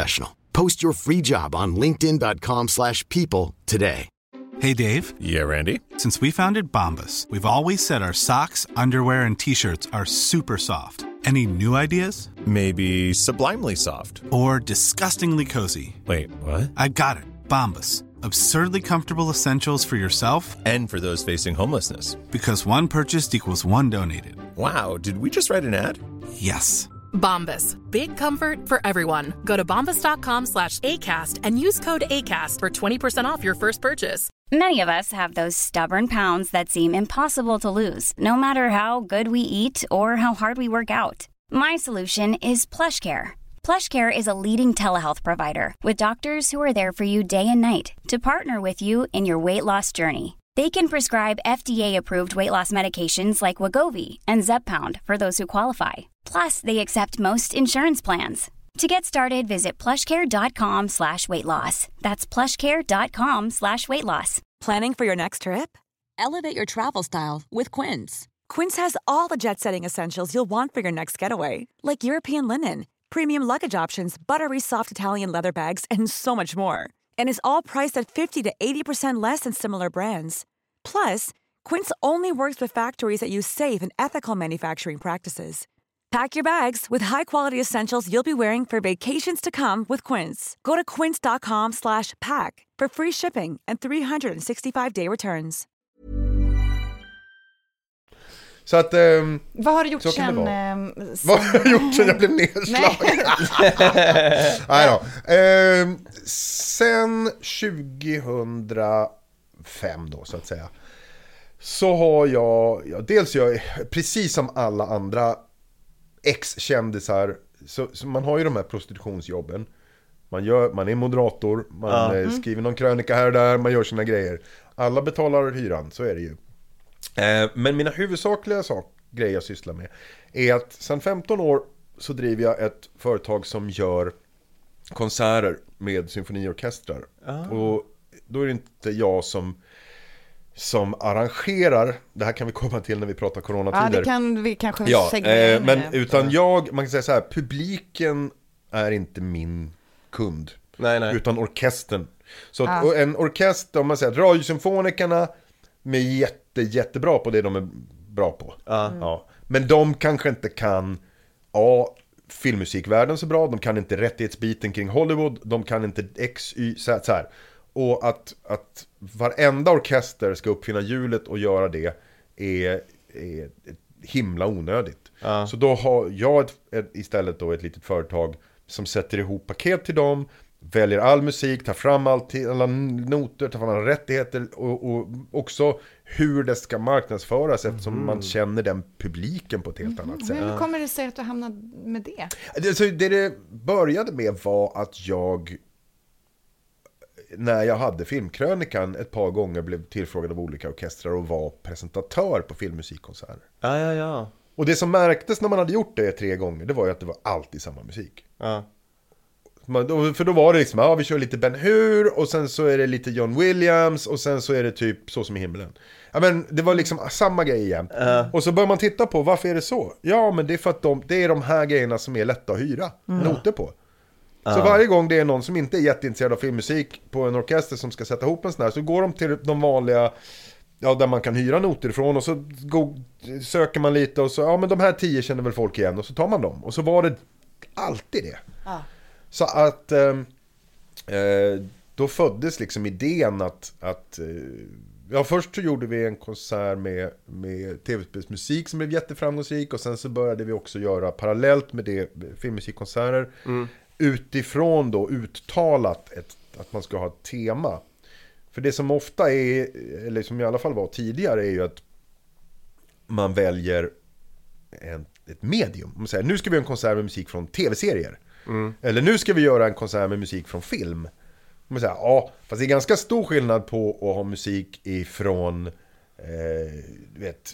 Post your free job on linkedin.com slash people today. Hey, Dave. Yeah, Randy. Since we founded Bombas, we've always said our socks, underwear, and T-shirts are super soft. Any new ideas? Maybe sublimely soft. Or disgustingly cozy. Wait, what? I got it. Bombas. Absurdly comfortable essentials for yourself and for those facing homelessness. Because one purchased equals one donated. Wow, did we just write an ad? Yes. Bombas. Big comfort for everyone. Go to bombas.com slash ACAST and use code ACAST for twenty percent off your first purchase. Many of us have those stubborn pounds that seem impossible to lose, no matter how good we eat or how hard we work out. My solution is PlushCare. PlushCare is a leading telehealth provider with doctors who are there for you day and night to partner with you in your weight loss journey. They can prescribe F D A-approved weight loss medications like Wegovy and Zepbound for those who qualify. Plus, they accept most insurance plans. To get started, visit plushcare.com slash weight loss. That's plushcare.com slash weight loss. Planning for your next trip? Elevate your travel style with Quince. Quince has all the jet-setting essentials you'll want for your next getaway, like European linen, premium luggage options, buttery soft Italian leather bags, and so much more. And is all priced at fifty to eighty percent less than similar brands. Plus, Quince only works with factories that use safe and ethical manufacturing practices. Pack your bags with high-quality essentials you'll be wearing for vacations to come with Quince. Go to quince.com slash pack for free shipping and three sixty-five day returns. Så att... Ähm, Vad har du gjort sen? Ähm, Vad har jag gjort sen jag blev nedslagen? Nej då. Ähm, sen tjugohundrafem då, så att säga. Så har jag... Ja, dels jag, precis som alla andra ex-kändisar, så, så man har ju de här prostitutionsjobben. Man, gör, man är moderator, man ja. mm. skriver någon krönika här och där, man gör sina grejer. Alla betalar hyran, så är det ju. Eh, men mina huvudsakliga sak, grejer jag sysslar med är att sedan femton år så driver jag ett företag som gör konserter med symfoniorkestrar. Ah. Och då är det inte jag som som arrangerar, det här kan vi komma till när vi pratar coronatider. Ja, det kan vi kanske ja, segmentera eh, men utan jag, man kan säga så här, publiken är inte min kund. Nej, nej. Utan orkestern. Så Ja. att, en orkester, om man säger att radiosymfonikerna är jätte, jättebra på det de är bra på. Ja. Ja. Men de kanske inte kan ja, filmmusikvärlden så bra, de kan inte rättighetsbiten kring Hollywood, de kan inte X, Y, så här. Och att, att varenda orkester ska uppfinna hjulet och göra det är, är himla onödigt. Ja. Så då har jag ett, ett, istället då ett litet företag som sätter ihop paket till dem, väljer all musik, tar fram allt, alla noter, tar fram alla rättigheter och, och också hur det ska marknadsföras eftersom mm. man känner den publiken på ett helt annat sätt. Men hur kommer det sig att du hamnade med det? Det, så det det började med var att jag, när jag hade filmkrönikan ett par gånger, blev tillfrågad av olika orkestrar och var presentatör på filmmusikkonserter. Ja, ja, ja. Och det som märktes när man hade gjort det tre gånger, det var ju att det var alltid samma musik. Ja. Man, för då var det liksom, ja vi kör lite Ben Hur och sen så är det lite John Williams och sen så är det typ Så som i himlen. Ja men det var liksom samma grej igen. Uh. Och så börjar man titta på, varför är det så? Ja men det är för att de, det är de här grejerna som är lätta att hyra mm. noter på. Uh. Så varje gång det är någon som inte är jätteintresserad av filmmusik på en orkester som ska sätta ihop en sån här, så går de till de vanliga, ja där man kan hyra noter ifrån och så go, söker man lite och så, ja men de här tio känner väl folk igen och så tar man dem. Och så var det alltid det. Uh. Så att eh, då föddes liksom idén att, att eh, ja först så gjorde vi en konsert med, med tv-spelsmusik som blev jätteframgångsrik och sen så började vi också göra parallellt med det filmmusikkonserter mm. utifrån då uttalat ett, att man ska ha ett tema. För det som ofta är, eller som i alla fall var tidigare, är ju att man väljer en, ett medium. Man säger, nu ska vi göra en konsert med musik från tv-serier. Mm. Eller nu ska vi göra en konsert med musik från film. Man säger, ja, fast det är ganska stor skillnad på att ha musik ifrån eh, vet,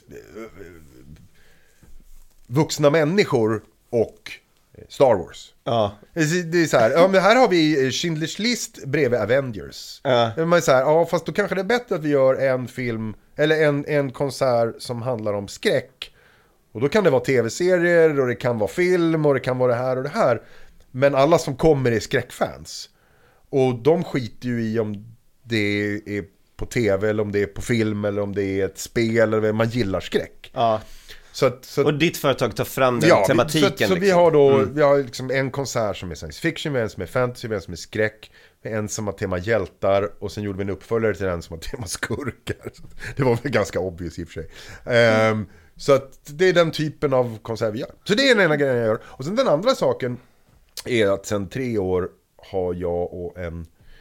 vuxna människor och Star Wars. Ja. Det är så här, ja men här har vi Schindler's List bredvid Avengers. Ja. Man är så här, ja fast då kanske det är bättre att vi gör en film eller en, en konsert som handlar om skräck. Och då kan det vara tv-serier och det kan vara film och det kan vara det här och det här. Men alla som kommer är skräckfans. Och de skiter ju i om det är på tv eller om det är på film eller om det är ett spel eller man gillar skräck. Ja. Så att, så att, och ditt företag tar fram den ja, tematiken. Så, att, så liksom. vi har då mm. vi har liksom en konsert som är science fiction, en som är fantasy, en som är skräck, en som har tema hjältar och sen gjorde vi en uppföljare till den som har tema skurkar. Så det var väl ganska obvious i och för sig. Mm. Um, så att det är den typen av konsert vi gör. Så det är den ena grejen jag gör. Och sen den andra saken är att sen tre år har jag och en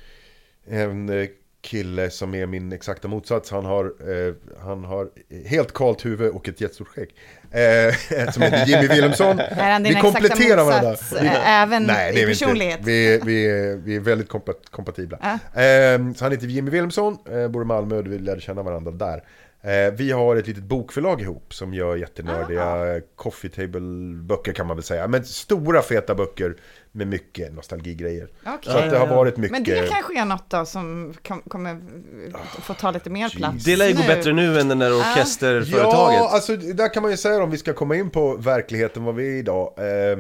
en kille som är min exakta motsats. Han har, eh, han har helt kalt huvud och ett jättestort skägg. Eh, som heter Jimmy Wilhelmsson. Är han din vi kompletterar varandra. Vi, även nej, det är i personlighet? Vi, vi, är, vi är väldigt kompat- kompatibla. Äh. Eh, så han heter Jimmy Wilhelmsson, eh, bor i Malmö och vi lärde känna varandra där. Eh, vi har ett litet bokförlag ihop som gör jättenördiga ah. coffee table-böcker kan man väl säga. Men stora feta böcker med mycket nostalgigrejer. Okay. Så att det har varit mycket... Men det kanske är något då som kom, kommer få ta lite mer plats. Oh, det lär ju gå bättre nu än den där orkesterföretaget. Ja, alltså där kan man ju säga om vi ska komma in på verkligheten vad vi är idag. Eh,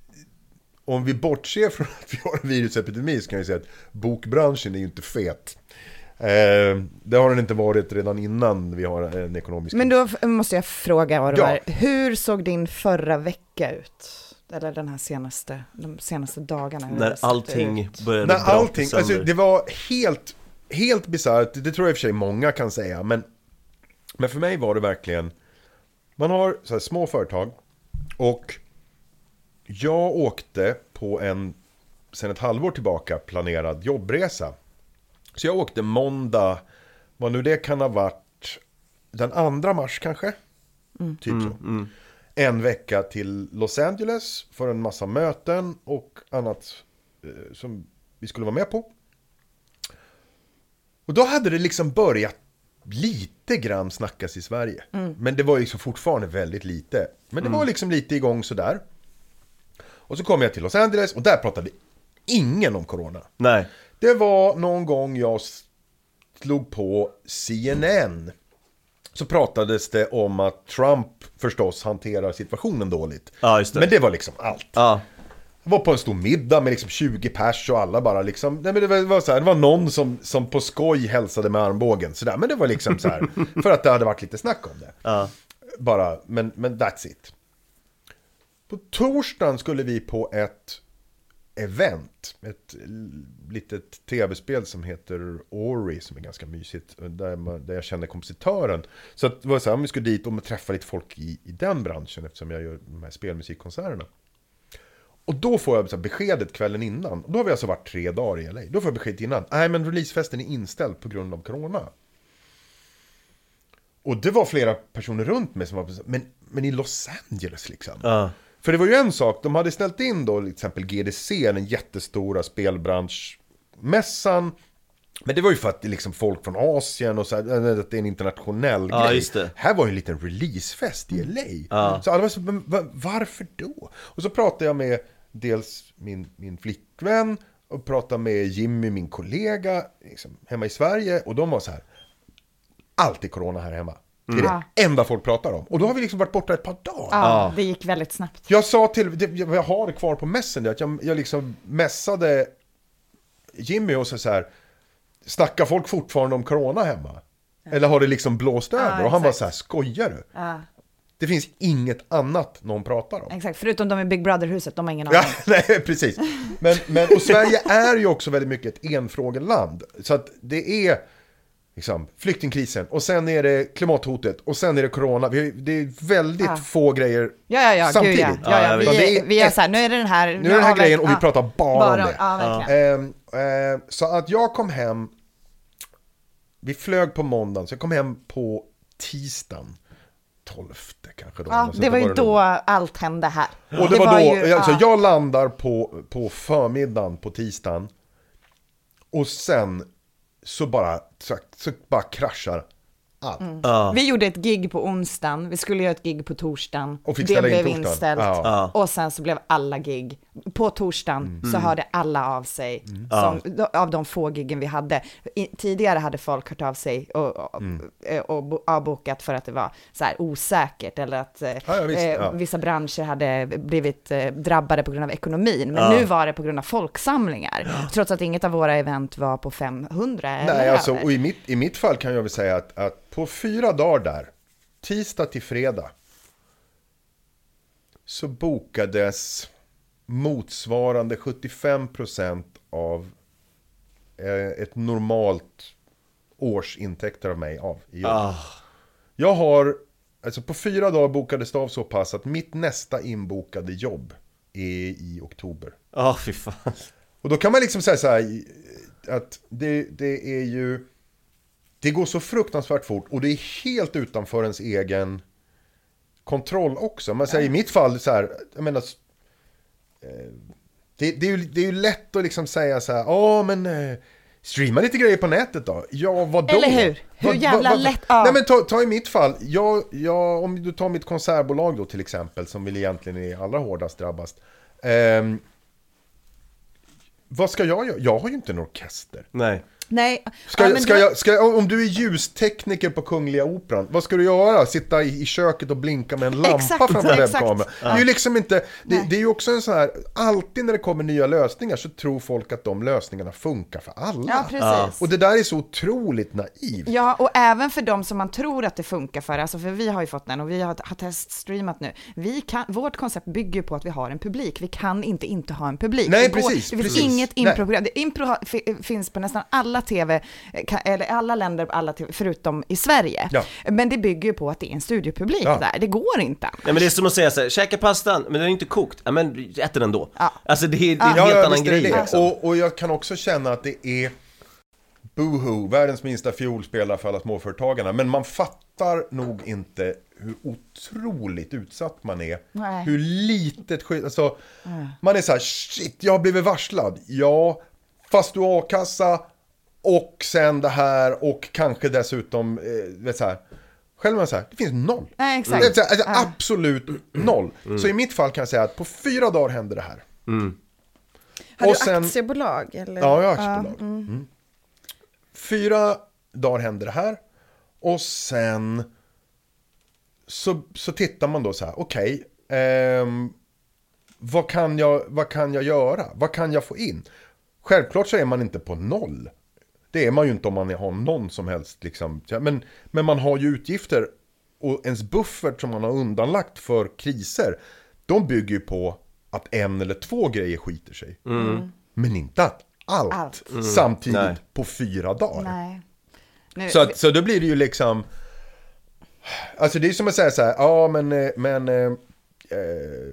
om vi bortser från att vi har en virusepidemi så kan jag säga att bokbranschen är ju inte fet. Eh, det har den inte varit redan innan vi har en ekonomisk... Men då måste jag fråga Orvar, ja. hur såg din förra vecka ut? Eller den här senaste, de senaste dagarna? När allting ut? började När allting, alltså det var helt, helt bisarrt, det tror jag i och för sig många kan säga, men, men för mig var det verkligen, man har så här små företag och jag åkte på en, sen ett halvår tillbaka planerad jobbresa. Så jag åkte måndag, vad nu det kan ha varit, den andra mars kanske, mm. typ mm, så. Mm. En vecka till Los Angeles för en massa möten och annat eh, som vi skulle vara med på. Och då hade det liksom börjat lite grann snackas i Sverige. Mm. Men det var liksom fortfarande väldigt lite. Men det mm. var liksom lite igång sådär. Och så kom jag till Los Angeles och där pratade ingen om corona. Nej. Det var någon gång jag slog på C N N. Så pratades det om att Trump förstås hanterar situationen dåligt. Ja, just det. Men det var liksom allt. Ja. Jag var på en stor middag med liksom tjugo pers och alla bara liksom... Nej, men det var så här, det var någon som, som på skoj hälsade med armbågen. Så där. Men det var liksom så här, för att det hade varit lite snack om det. Ja. Bara, men, men that's it. På torsdagen skulle vi på ett event, ett litet tv-spel som heter Ori som är ganska mysigt, där, man, där jag känner kompositören. Så att det var så här, om vi skulle dit och träffa lite folk i, i den branschen eftersom jag gör de här spelmusikkonserterna. Och då får jag så här, beskedet kvällen innan. Då har vi alltså varit tre dagar i L A. Då får jag beskedet innan. Nej, men releasefesten är inställd på grund av corona. Och det var flera personer runt mig som var men, men i Los Angeles liksom. Uh. För det var ju en sak, de hade ställt in då till exempel G D C, den jättestora spelbranschmässan. Men det var ju för att det är liksom folk från Asien och så här, att det är en internationell ja, grej. Just det. Här var ju en liten releasefest i L A. Ja. Så alla var så, men varför då? Och så pratade jag med dels min, min flickvän och pratade med Jimmy, min kollega liksom, hemma i Sverige. Och de var så här, alltid corona här hemma. Det är mm. det enda folk pratar om. Och då har vi liksom varit borta ett par dagar. Ja, det gick väldigt snabbt. Jag sa till, jag har det kvar på Messenger, att jag, jag liksom messade Jimmy och så, så här, snackar folk fortfarande om corona hemma? Ja. Eller har det liksom blåst över? Ja, och han var så här, skojar du? Ja. Det finns inget annat någon pratar om. Exakt, förutom de i Big Brother-huset, de har ingen aning. Ja, nej, precis. Men, men, och Sverige är ju också väldigt mycket ett enfrågeland. Så att det är liksom, flyktingkrisen och sen är det klimathotet och sen är det corona. Vi, det är väldigt ja. få grejer ja, ja, ja, samtidigt. Gud, ja. Ja, ja, vi, är, vi är så här, nu är det den här... Nu är det den här grejen och vi ja. pratar bara, bara om det. Ja, ehm, ehm, så att jag kom hem, vi flög på måndagen, så jag kom hem på tisdagen. tolfte kanske då. Ja, det var ju då allt hände här. Och det, det var, var då, ju, alltså, ja. jag landar på, på förmiddagen på tisdagen och sen så bara, så, så bara kraschar allt. Mm. Ja. Vi gjorde ett gig på onsdagen, vi skulle göra ett gig på torsdagen. Och fick det ställa blev in inställt. Ja. Och sen så blev alla gig på torsdagen Mm. så hörde alla av sig Mm. som, Ja. av de få giggen vi hade. I, tidigare hade folk hört av sig och, och, Mm. och bo- avbokat för att det var så här osäkert eller att eh, Ja, ja, visst, eh, ja. vissa branscher hade blivit eh, drabbade på grund av ekonomin. Men Ja. nu var det på grund av folksamlingar. Trots att inget av våra event var på femhundra eller Nej, alltså, över. och i mitt, i mitt fall kan jag väl säga att, att på fyra dagar där, tisdag till fredag, så bokades motsvarande sjuttiofem procent av eh, ett normalt års intäkter av mig av i jobb. Ah. Jag har, alltså på fyra dagar bokades det av så pass att mitt nästa inbokade jobb är i oktober. Ja, oh, fy fan. Och då kan man liksom säga så här att det, det är ju, det går så fruktansvärt fort och det är helt utanför ens egen kontroll också. Man säger i mitt fall så här, jag menar, det, det, är, ju, det är ju lätt att liksom säga så här, ja men streama lite grejer på nätet då. Ja, vadå? Eller hur? Hur Vad- jävla vad- lätt? Ja. Nej men ta, ta i mitt fall, jag, jag, om du tar mitt konsertbolag då till exempel, som vill egentligen är allra hårdast drabbas. Ehm, vad ska jag göra? Jag har ju inte en orkester. Nej. Nej. Ska, Ja, men ska du- jag, ska jag, om du är ljustekniker på Kungliga Operan, vad ska du göra? Sitta i, i köket och blinka med en lampa Exakt, framför exakt. webbkameran? Ja. Det är ju liksom inte, det, det är ju också en sån här, alltid när det kommer nya lösningar så tror folk att de lösningarna funkar för alla. Ja, precis. Och det där är så otroligt naivt. Ja, och även för de som man tror att det funkar för, alltså för vi har ju fått den och vi har, har teststreamat nu. Vi kan, vårt koncept bygger på att vi har en publik. Vi kan inte inte ha en publik. Nej, det går, precis, Det finns precis. inget Nej. impro. Det impro har- fi- finns på nästan alla tv, ka- eller alla länder, alla TV, förutom i Sverige. Ja. Men det bygger ju på att det är en studiopublik Ja. där. Det går inte. Nej, men det är som att säga så här, käka pastan, men den är inte kokt. Ja, men ät den ändå. Ja. Alltså det är, det är en Ja, helt ja, annan visst är det grej det. liksom. och, och jag kan också känna att det är Boohoo, världens minsta fiolspelare för alla småföretagarna. Men man fattar nog inte hur otroligt utsatt man är. Nej. Hur litet skydd, alltså, Mm. man är så här, shit, jag har blivit varslad. Ja, fast du har a-kassa och sen det här och kanske dessutom, eh, vet så här. Själv är man så här, det finns noll. Nej, exakt. Det är så här, alltså, Ja. absolut noll. Mm. Så i mitt fall kan jag säga att på fyra dagar hände det här. Har Och du sen- aktiebolag? Eller? Ja, jag har aktiebolag. Ja, mm. Mm. Fyra dagar hände det här. Och sen så, så tittar man då så här, okej, ehm, vad, kan jag, vad kan jag göra? Vad kan jag få in? Självklart så är man inte på noll. Det är man ju inte om man har någon som helst liksom. Men, men man har ju utgifter och ens buffert som man har undanlagt för kriser, de bygger ju på att en eller två grejer skiter sig. Mm. Men inte att allt, Allt. Mm. samtidigt Nej. på fyra dagar. Nej. Nu, Så, att, så då blir det ju liksom, alltså det är som att säga så här, ja men, eh, men eh, eh,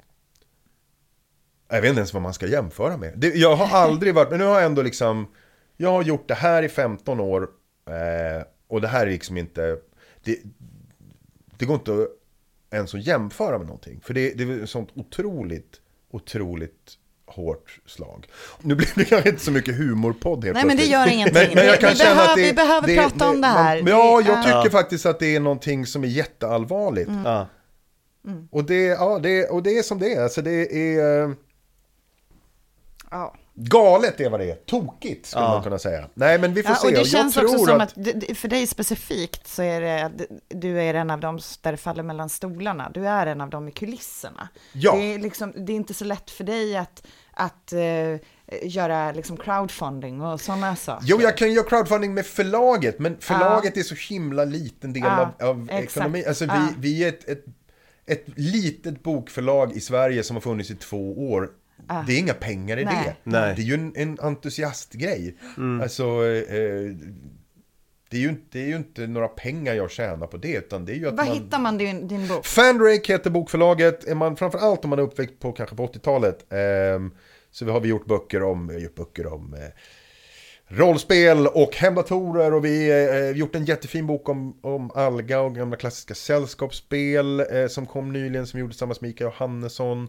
jag vet inte ens vad man ska jämföra med. Det, jag har aldrig varit, men nu har jag ändå liksom, jag har gjort det här i femton år eh, och det här är liksom inte, det, det går inte ens att jämföra med någonting. För det, det är ett sånt otroligt, otroligt hårt slag. Nu blir det kanske inte så mycket humorpodd helt Nej, men det plötsligt. gör ingenting. Men, men jag Vi- kan vi känna behöver- att det, vi behöver det, prata om det här. Man, ja, Det- jag tycker ja. faktiskt att det är någonting som är jätteallvarligt. Mm. Ja. Mm. Och, det, ja, det, och det är som det är. Alltså det är... eh, Ja. Galet är vad det är. Tokigt skulle Ja. man kunna säga. Nej, men vi får Ja, se. och det jag känns tror också som att... att, d- för dig specifikt så är det, d- du är en av dem där det faller mellan stolarna. Du är en av dem i kulisserna. Ja. Det är, liksom, det är inte så lätt för dig att, att eh, göra liksom crowdfunding och sådana saker. Jo, jag kan göra crowdfunding med förlaget, men förlaget är så himla liten del Ja, av, av exakt. ekonomin. Alltså vi, Ja. vi är ett, ett, ett litet bokförlag i Sverige som har funnits i två år. Ja. Det är inga pengar i Nej. det. Nej. Det är ju en, en entusiastgrej. Mm. Alltså, eh, det, är ju inte, det är ju inte några pengar jag tjänar på det, utan det är ju att Var man... hittar man din, din bok? Fandrake heter bokförlaget. Är man, framförallt om man är uppväxt på kanske på åttiotalet. Ehm, så vi har vi gjort böcker om, vi har gjort böcker om eh, rollspel och hemdatorer. Och vi har eh, gjort en jättefin bok om, om Alga och gamla klassiska sällskapsspel eh, som kom nyligen, som gjordes tillsammans med Mikael Johannesson.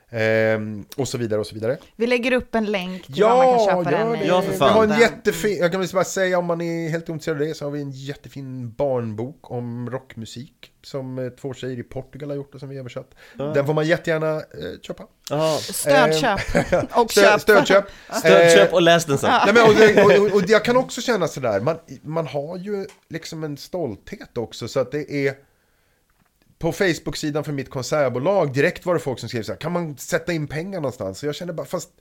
Ehm, och så vidare och så vidare. Vi lägger upp en länk till ja, var man kan köpa ja, den. Det, ja, för vi fan. har en jättefin, jag kan väl bara säga om man är helt intresserad av det, så har vi en jättefin barnbok om rockmusik som två tjejer i Portugal har gjort och som vi har översatt. Ja. Den får man jättegärna eh, köpa. Ja. Stödköp. och Stö, köp. Stödköp. Stödköp och läs den sen. Ja. Nej, men, och, och, och jag kan också känna sådär, man, man har ju liksom en stolthet också, så att det är på Facebook-sidan för mitt konsertbolag, direkt var det folk som skrev så här: kan man sätta in pengar någonstans? Så jag kände bara, fast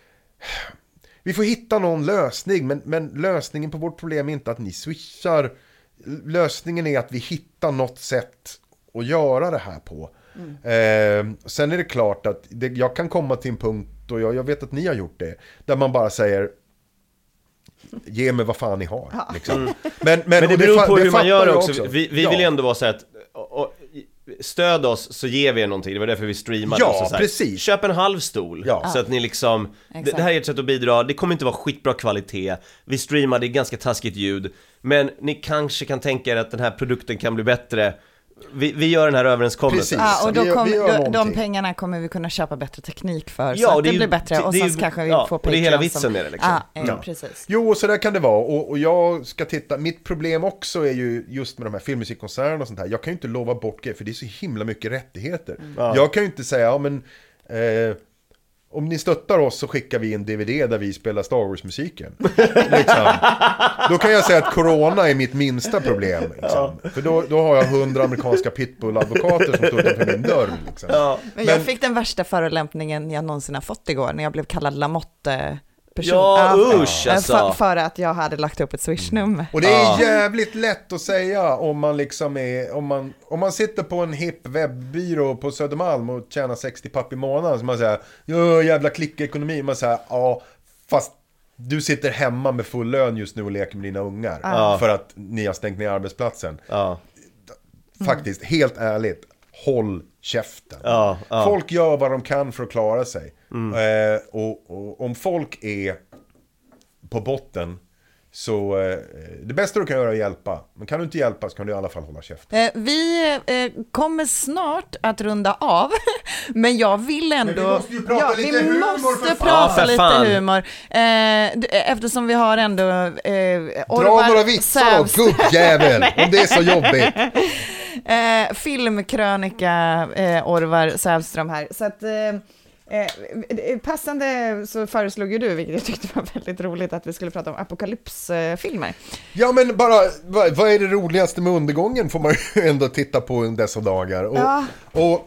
vi får hitta någon lösning, men, men lösningen på vårt problem är inte att ni swishar. Lösningen är att vi hittar något sätt att göra det här på. Mm. Eh, sen är det klart att det, jag kan komma till en punkt, och jag, jag vet att ni har gjort det, där man bara säger: ge mig vad fan ni har. Ja. Liksom. Mm. Men, men, men det beror det, på det hur man gör det också. också. Vi, vi ja. vill ju ändå vara så att och, och, stöd oss så ger vi er någonting. Det var därför vi streamade. Ja, så här, precis. Köp en halv stol. Ja. Så att ni liksom, det, det här är ett sätt att bidra. Det kommer inte vara skitbra kvalitet. Vi streamade, det är ganska taskigt ljud. Men ni kanske kan tänka er att den här produkten kan bli bättre. Vi, vi gör den här överenskommelsen. Ja, och då vi, kom, vi då, de pengarna kommer vi kunna köpa bättre teknik för. Ja, så att det, det blir bättre. Och sen kanske vi ja, får och det är hela Patreon som- vitsen med det liksom. Ja, ja, precis. Jo, så där kan det vara. Och, och jag ska titta, mitt problem också är ju just med de här filmmusikkonserterna och sånt här. Jag kan ju inte lova bort det, för det är så himla mycket rättigheter. Mm. Ja. Jag kan ju inte säga, ja men eh, om ni stöttar oss så skickar vi en D V D där vi spelar Star Wars-musiken. liksom. Då kan jag säga att corona är mitt minsta problem. Liksom. Ja. För då, då har jag hundra amerikanska pitbull-advokater som står utanför min dörr. Liksom. Ja. Men jag fick den värsta förolämpningen jag någonsin har fått igår, när jag blev kallad Lamotte person. Ja, äh, usch äh, alltså. för, för att jag hade lagt upp ett Swish-nummer. Och det är jävligt lätt att säga om man liksom är, om man, om man sitter på en hipp webbyrå på Södermalm och tjänar sextio papp i månaden, så man säger, ja jävla klickekonomi, man säger, ja fast du sitter hemma med full lön just nu och leker med dina ungar Ja. för att ni har stängt ner arbetsplatsen. Ja. Faktiskt, helt ärligt, håll käften. Ja, ja. Folk gör vad de kan för att klara sig. Mm. Eh, och, och om folk är på botten, så eh, det bästa du kan göra är att hjälpa. Men kan du inte hjälpa så kan du i alla fall hålla käften. Eh, vi eh, kommer snart att runda av, men jag vill ändå... Men vi måste ju prata ja, lite vi humor måste för fan. prata Ja, för lite fan. humor. Eh, d- eftersom vi har ändå... Eh, Dra några vitsar då, gubbjävel, om det är så jobbigt. Eh, filmkrönika eh, Orvar Sävström här. Så att eh, eh, passande så föreslog ju du, vilket jag tyckte var väldigt roligt, att vi skulle prata om apokalypsfilmer. Ja, men bara, vad, vad är det roligaste med undergången får man ju ändå titta på dessa dagar. Och, Ja. och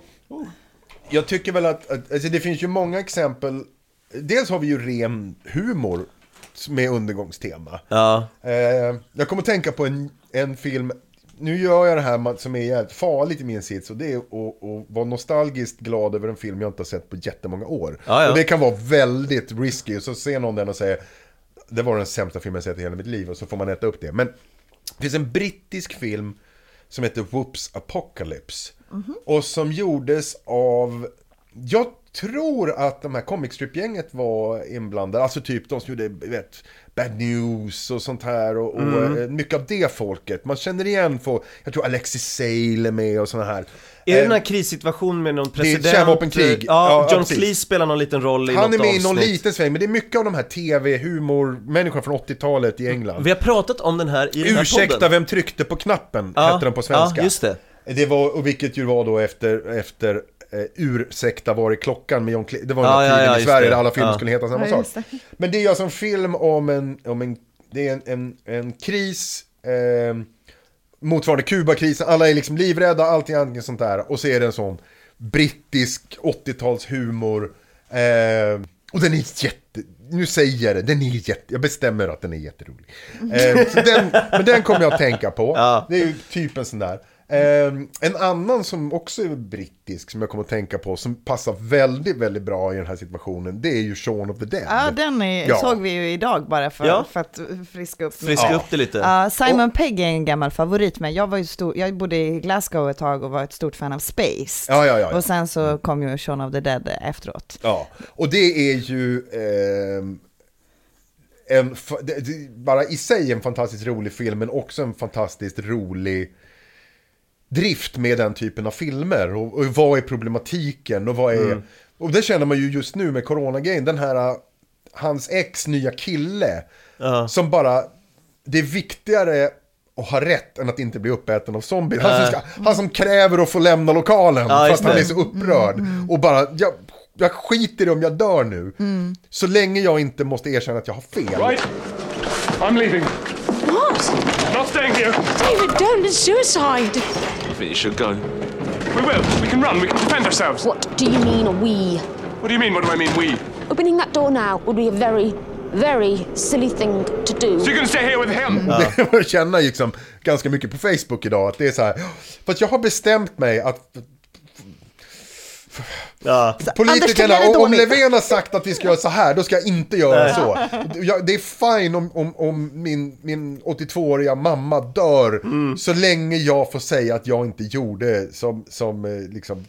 jag tycker väl att, att alltså det finns ju många exempel. Dels har vi ju ren humor med undergångstema. Ja. Eh, jag kommer att tänka på en, en film. Nu gör jag det här som är jävligt farligt i min sits, och det är att, att vara nostalgiskt glad över en film jag inte har sett på jättemånga år. Ja, ja. Och det kan vara väldigt risky, och så ser någon den och säger det var den sämsta filmen jag sett i hela mitt liv, och så får man äta upp det. Men det finns en brittisk film som heter Whoops Apocalypse, mm-hmm. och som gjordes av, jag tror att de här comic strip-gänget var inblandade, alltså typ de som gjorde, vet, Bad News och sånt här, och, Mm. och mycket av det folket. Man känner igen folk, jag tror Alexis Sale är med och såna här. Är det Eh, den här krissituationen med någon president? Det är kärnvapenkrig. Ja, Ja, John precis. Cleese spelar någon liten roll i Han något är med i avsnitt. någon liten sväng, men det är mycket av de här tv-humor-människorna från åttiotalet i England. Vi har pratat om den här i den här Ursäkta, podden. vem tryckte på knappen, Ja, hette den på svenska. ja, just det. Det var, och vilket ju var då efter, efter eh, Ursäkta var i klockan med John Cleese. Det var den Ja, här ja, tiden ja, i just Sverige det. där alla filmer Ja. skulle heta samma Ja, sak. just det. Men det är alltså en film om en, om en det är en, en, en kris, eh, motsvarande Kubakrisen, alla är liksom livrädda, allting annat sånt där, och så är det en sån brittisk åttiotalshumor, eh, och den är jätte, nu säger jag det, den är jätte, jag bestämmer att den är jätterolig. Eh, så den, men den kommer jag att tänka på, Ja. det är ju typ en sån där. Eh, en annan som också är brittisk som jag kommer att tänka på, som passar väldigt, väldigt bra i den här situationen, det är ju Shaun of the Dead. Ja, den är, Ja. såg vi ju idag bara för, Ja. för att friska upp. Friska Ja. upp det lite. Ja, Simon Pegg är en gammal favorit, men jag var ju stor, jag bodde i Glasgow ett tag och var ett stort fan av Space. Ja, ja, ja, ja. Och sen så kom ju Shaun of the Dead efteråt. Ja, och det är ju eh, en, fa- det, det, bara i sig en fantastiskt rolig film, men också en fantastiskt rolig drift med den typen av filmer. Och, och vad är problematiken? Och vad är... Mm. Och det känner man ju just nu med coronagrejen. Den här, hans ex nya kille. Uh. Som bara, det är viktigare att ha rätt än att inte bli uppäten av zombier. Uh. Han, som ska, han som kräver att få lämna lokalen. Uh, för att han är så upprörd. Mm. Och bara, jag, jag skiter i om jag dör nu. Mm. Så länge jag inte måste erkänna att jag har fel. Right, I'm leaving. What? Not staying here. David, don't, it's suicide. I think you should go. We will. We can run. We can defend ourselves. What do you mean, we? What do you mean? What do I mean, we? Opening that door now would be a very, very silly thing to do. So you're gonna stay here with him? Ja. Det jag känner liksom ganska mycket på Facebook idag. Att det är så här, för att jag har bestämt mig att... Ja. Politikerna, om Löfven har sagt att vi ska göra så här, då ska jag inte göra Nej. så. Jag, det är fine om, om, om min, min åttiotvååriga mamma dör mm. så länge jag får säga att jag inte gjorde som, som liksom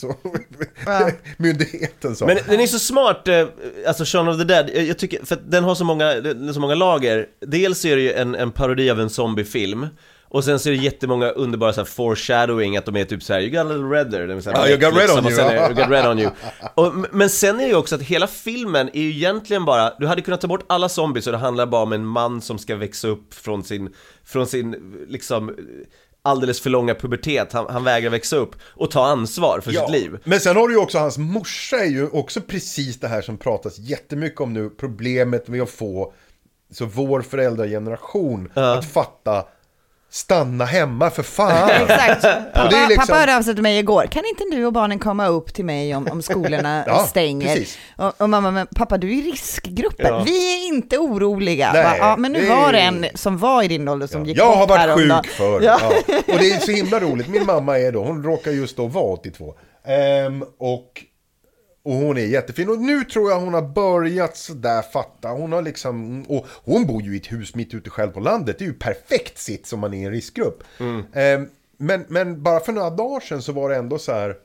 folkhälsomyndigheten sa. Men den är så smart, alltså Shaun of the Dead. Jag tycker, för att den har så många, så många lager. Dels är det ju en, en parodi av en zombiefilm. Och sen så är det jättemånga underbara så här foreshadowing att de är typ så här, you got a little redder. De är så här, ja, you got red on you. Är, you got red on you. Och, men sen är det ju också att hela filmen är ju egentligen bara, du hade kunnat ta bort alla zombies och det handlar bara om en man som ska växa upp från sin, från sin liksom alldeles för långa pubertet. Han, han vägrar växa upp och ta ansvar för ja, sitt liv. Men sen har du ju också, hans morsa är ju också precis det här som pratas jättemycket om nu. Problemet med att få så vår föräldrageneration ja. att fatta stanna hemma för fan. Exakt. Pappa, det är liksom... pappa hörde av sig till mig igår. Kan inte du och barnen komma upp till mig om, om skolorna ja, stänger? Och, och mamma, men pappa, du är i riskgruppen. Ja. Vi är inte oroliga. Nej, ja, men nu det... var det en som var i din ålder som ja. gick Jag bort har varit sjuk för. Ja. Ja. Och det är så himla roligt. Min mamma är då, hon råkar just då vara åttiotvå. Um, och Och hon är jättefin. Och nu tror jag hon har börjat så där fatta. Hon har liksom... Och hon bor ju i ett hus mitt ute själv på landet. Det är ju perfekt sitt som man är i en riskgrupp. Mm. Eh, men, men bara för några dagar sedan så var det ändå så här...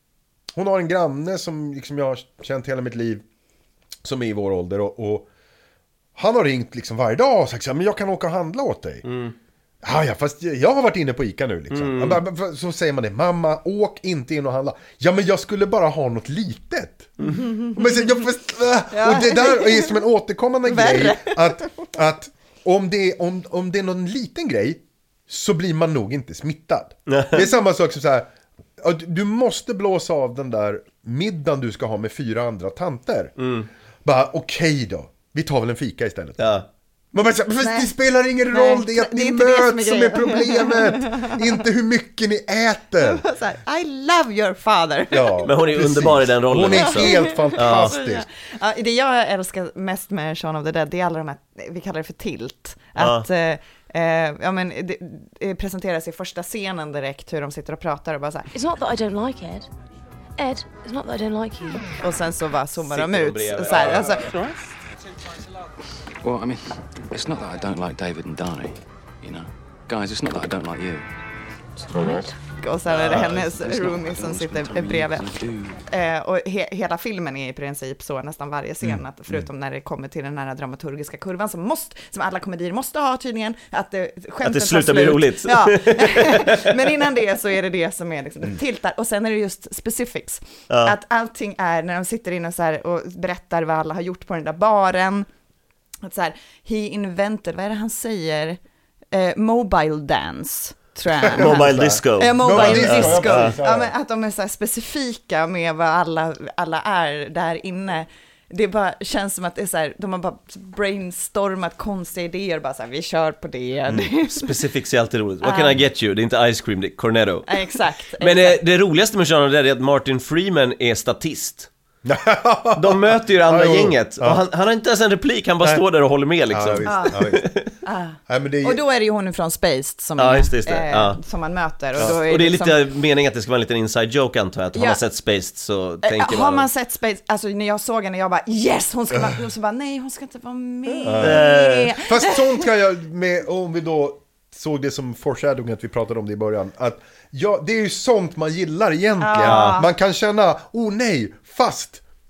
Hon har en granne som liksom jag har känt hela mitt liv. Som är i vår ålder. Och, och han har ringt liksom varje dag och sagt så här, men jag kan åka och handla åt dig. Mm. Ja, ja, fast jag har varit inne på Ica nu liksom. Mm. Så säger man det, mamma, åk inte in och handla. Ja, men jag skulle bara ha något litet. Mm. Men så, jag fast, äh, och det där är som en återkommande grej att, att om, det är, om, om det är någon liten grej så blir man nog inte smittad. Det är samma sak som så här, du måste blåsa av den där middagen du ska ha med fyra andra tanter. Mm. Bara, okej okay då, vi tar väl en fika istället. Ja. Men bara, det spelar ingen roll, Nej, det är att det ni möts som är, som är problemet. Inte hur mycket ni äter. I love your father. Ja, men hon är precis. underbar i den rollen. Hon är också. helt fantastisk. Ja. Ja, det jag älskar mest med Shaun of the Dead, det är alla de här, vi kallar det för tilt. Att ja. eh, ja, men det, det presenteras i första scenen direkt hur de sitter och pratar och bara så här. It's not that I don't like Ed. Ed, it's not that I don't like you. Och sen så bara zoomar de ut. Så här, alltså. Well, I mean, it's not that I don't like David and Danny, you know. Guys, it's not that I don't like you. Right. Och sen är det hennes roomie som sitter bredvid. Eh, och he- hela filmen är i princip så, nästan varje scen, mm. att förutom när det kommer till den här dramaturgiska kurvan som, måste, som alla komedier måste ha tydligen, att det, att det slutar bli roligt. Ja. Men innan det så är det det som är liksom, det tiltar. Och sen är det just specifics. Ja. Att allting är, när de sitter inne så här och berättar vad alla har gjort på den där baren. Att så här, he invented, vad är det han säger? Eh, mobile dance, tror jag. Mobile disco. Eh, mobile disco. disco. Ja, ja, men att de är så här specifika med vad alla, alla är där inne. Det bara känns som att det är så här, de har bara brainstormat konstiga idéer, bara så här, vi kör på det. Mm. Specifics är alltid roligt. What can I get you? Det är inte ice cream, det är Cornetto. Ja, exakt. Men exakt. Det, det roligaste med Shaun of the Dead är att Martin Freeman är statist. De möter ju det andra ja, gänget ja. Och han, han har inte ens en replik, han bara Nej. står där och håller med liksom. Ja, visst. Ja, visst. Ah. Ja, men det är ju... Och då är det ju hon från Spaced som, ja, just det, just det. Eh, ja. som man möter. Och, ja. då är och det är liksom... lite meningen att det ska vara en liten inside joke, antar jag. Att ja. Har man sett Spaced så eh, tänker har man... Har man sett Spaced, alltså när jag såg henne, jag bara yes, hon ska vara, och så bara nej, hon ska inte vara med. Uh. Fast sånt kan jag med, om vi då såg det som foreshadowing att vi pratade om det i början, att ja, det är ju sånt man gillar egentligen. Uh. Man kan känna, oh nej, fast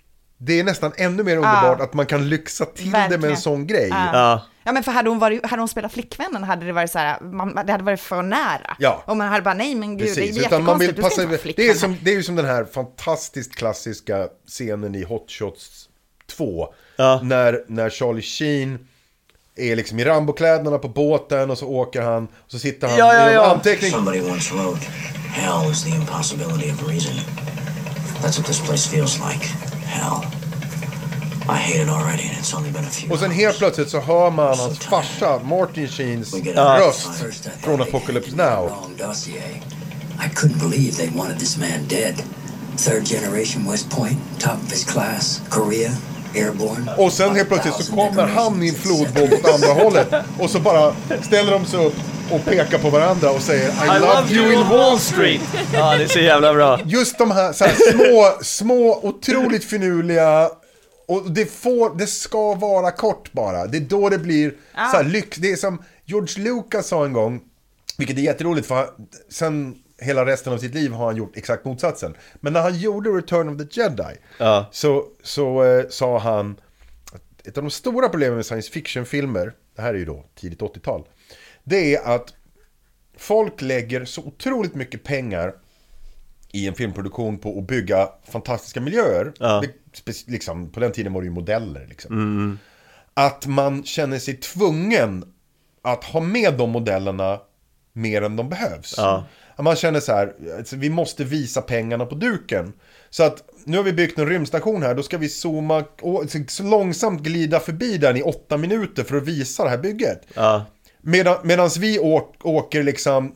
det är nästan ännu mer underbart att man kan lyxa till Verkligen. det med en sån grej. Ja. Ja. Ja, men för hade hon, varit, hade hon spelat flickvännen hade det varit så här, man, det hade varit för nära. Ja. Och man hade bara, nej men gud, Precis. det är Utan man vill jättekonstigt, passa, du ska inte det, är som, det är ju som den här fantastiskt klassiska scenen i Hot Shots två. Ja. När, när Charlie Sheen är liksom i Rambo-kläderna på båten och så åker han, och så sitter han ja, ja, ja. i en anteckning. Somebody once wrote, hell is the impossibility of reason. That's what this place feels like. Hell. I hate it already and it's only been a few. Och sen helt plötsligt så hör man hans farsa Martin Sheens röst från Apocalypse Now. I couldn't believe they wanted this man dead. Third generation West Point, top of his class, Korea, airborne. Och sen helt plötsligt så kommer han i en flodvåg åt andra hållet. Och så bara ställer de sig upp och pekar på varandra och säger I, I love, love you in Wall Street. Ja, det är så jävla bra. Just de här, så här små, små, otroligt finurliga. Och det, får, det ska vara kort bara. Det är då det blir ah. så här lyx. Det är som George Lucas sa en gång, vilket är jätteroligt för han, sen hela resten av sitt liv har han gjort exakt motsatsen. Men när han gjorde Return of the Jedi ah. så, så eh, sa han att ett av de stora problemen med science fiction-filmer, det här är ju då tidigt åttiotal, det är att folk lägger så otroligt mycket pengar i en filmproduktion på att bygga fantastiska miljöer. Ja. Det, liksom, på den tiden var det ju modeller. Liksom. Mm. Att man känner sig tvungen att ha med de modellerna mer än de behövs. Ja. Man känner så här, alltså, vi måste visa pengarna på duken. Så att nu har vi byggt en rymdstation här, då ska vi zooma och så långsamt glida förbi den i åtta minuter för att visa det här bygget. Ja. Medan, medans vi å, åker liksom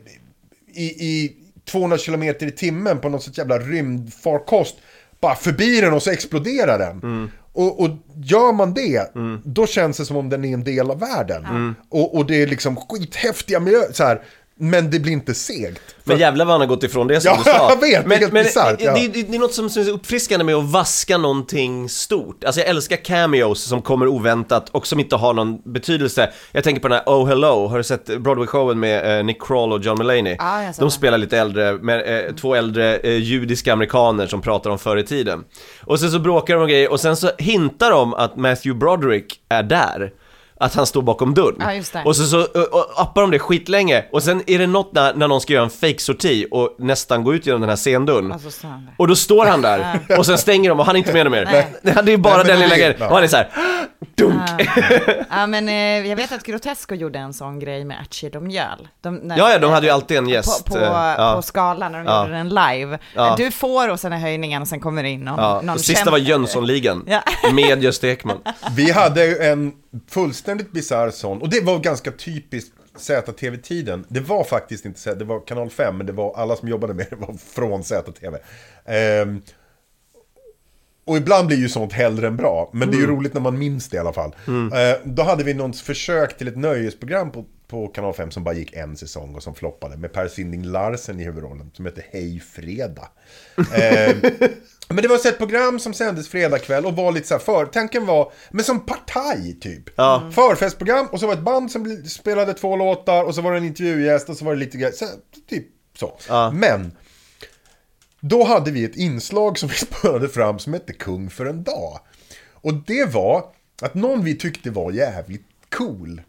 i... i tvåhundra kilometer i timmen på något sånt jävla rymdfarkost bara förbi den och så exploderar den. Mm. Och, och gör man det mm. då känns det som om den är en del av världen. Mm. Och, och det är liksom skithäftiga miljöer så här. Men det blir inte segt. Men jävlar vad han har gått ifrån det som ja, du sa. Jag vet, men, det är men bizarrt, ja. det, det, det är något som, som är uppfriskande med att vaska någonting stort. Alltså jag älskar cameos som kommer oväntat och som inte har någon betydelse. Jag tänker på den här Oh Hello. Har du sett Broadway-showen med eh, Nick Kroll och John Mulaney? Ah, De det. spelar lite äldre, med, eh, två äldre eh, judiska amerikaner som pratar om förr i tiden. Och sen så bråkar de om grejer och sen så hintar de att Matthew Broderick är där. Att han står bakom dörren. Ja, just det. Och så, så och, och appar de det skitlänge. Och sen är det något när, när någon ska göra en fake-sorti och nästan gå ut genom den här scendörren. Alltså, och då står han där. Och sen stänger de och han är inte med dem mer. Nej. Det är bara Nej, den lilla grejen. Och han är så här... Dunk. Ja, ja men eh, jag vet att Grotesco gjorde en sån grej med Ärtsked och mjöl. De, när, ja, ja, de hade ju alltid en gäst. På, på, ja. på skalan när de ja. gjorde den live. Ja. Du får och sen är höjningen och sen kommer det in någon, ja. någon och sista var Jönssonligan ja. med Gösta Ekman. Vi hade en fullständigt bizarr sån, och det var ganska typiskt Z T V-tiden. Det var faktiskt inte Z, det var kanal fem, men det var alla som jobbade med det var från Z T V. Ehm, och ibland blir ju sånt hellre än bra, men mm. det är ju roligt när man minns det i alla fall. Mm. Ehm, då hade vi något försök till ett nöjesprogram på, på kanal fem som bara gick en säsong och som floppade, med Per Sinding Larsen i huvudrollen, som heter Hej Fredag. Ehm, Men det var ett program som sändes fredag kväll och var lite så här för, tanken var, men som partaj typ. Ja. Mm. Förfestprogram, och så var ett band som spelade två låtar och så var det en intervjugäst och så var det lite grej, så, typ så. Ja. Men då hade vi ett inslag som vi spelade fram som hette Kung för en dag. Och det var att någon vi tyckte var jävligt cool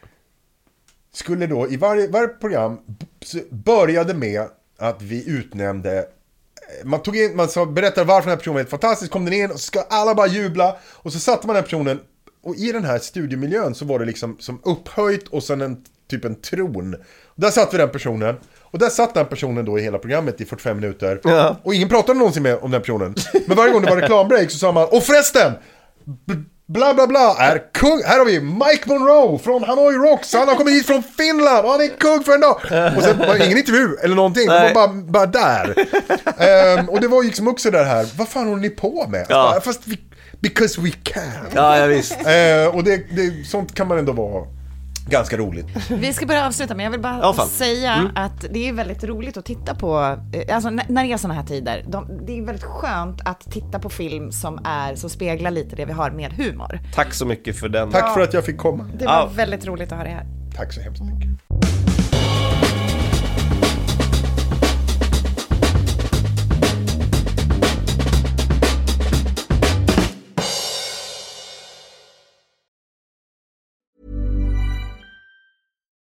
skulle då i varje, varje program började med att vi utnämnde, man tog in, man sa, berättade varför den här personen var helt fantastisk, kom den in och så ska alla bara jubla, och så satte man den här personen, och i den här studiemiljön så var det liksom som upphöjt och sen en typ en tron. Och där satt vi den personen, och där satt den personen då i hela programmet i fyrtiofem minuter. Ja. Och ingen pratade någonsin med om den personen. Men varje gång det var reklambreak så sa man, och förresten bla bla bla är kung. Här har vi Mike Monroe från Hanoi Rocks. Han har kommit hit från Finland och han är kung för en dag. Och sen var det ingen intervju eller någonting. Det var bara, bara där. um, Och det var liksom också det här, vad fan håller ni på med? Ja. Alltså, fast vi, because we can. Ja, ja visst. uh, Och det, det, sånt kan man ändå vara ganska roligt. Vi ska börja avsluta, men jag vill bara ja, säga mm. att det är väldigt roligt att titta på, alltså när det är såna här tider, de, det är väldigt skönt att titta på film som är, som speglar lite det vi har med humor. Tack så mycket för den. Tack ja. för att jag fick komma. Det var ja. väldigt roligt att ha det här. Tack så hemskt mycket.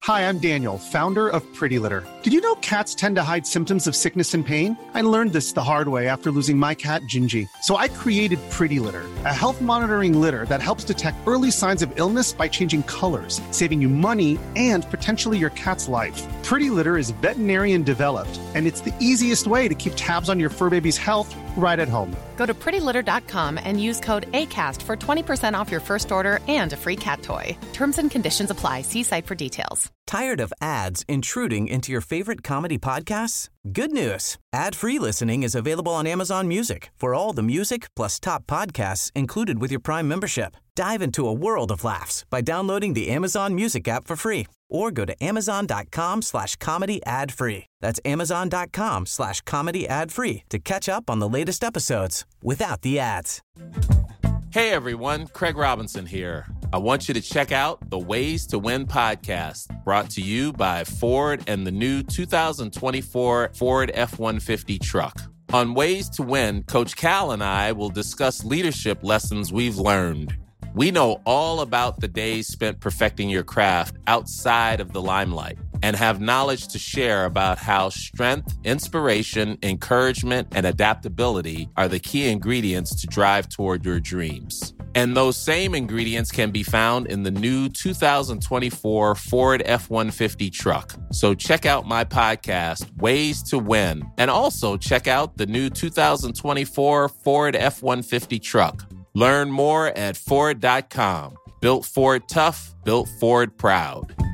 Hi, I'm Daniel, founder of Pretty Litter. Did you know cats tend to hide symptoms of sickness and pain? I learned this the hard way after losing my cat, Gingy. So I created Pretty Litter, a health monitoring litter that helps detect early signs of illness by changing colors, saving you money and potentially your cat's life. Pretty Litter is veterinarian developed, and it's the easiest way to keep tabs on your fur baby's health right at home. Go to pretty litter dot com and use code ACAST for twenty percent off your first order and a free cat toy. Terms and conditions apply. See site for details. Tired of ads intruding into your favorite comedy podcasts? Good news. Ad-free listening is available on Amazon Music for all the music plus top podcasts included with your Prime membership. Dive into a world of laughs by downloading the Amazon Music app for free or go to amazon.com slash comedy ad free. That's amazon.com slash comedy ad free to catch up on the latest episodes without the ads. Hey everyone, Craig Robinson here. I want you to check out the Ways to Win podcast, brought to you by Ford and the new two thousand twenty-four Ford F one fifty truck. On Ways to Win, Coach Cal and I will discuss leadership lessons we've learned. We know all about the days spent perfecting your craft outside of the limelight and have knowledge to share about how strength, inspiration, encouragement, and adaptability are the key ingredients to drive toward your dreams. And those same ingredients can be found in the new two thousand twenty-four Ford F one fifty truck. So check out my podcast, Ways to Win, and also check out the new two thousand twenty-four Ford F one fifty truck. Learn more at Ford dot com. Built Ford tough, built Ford proud.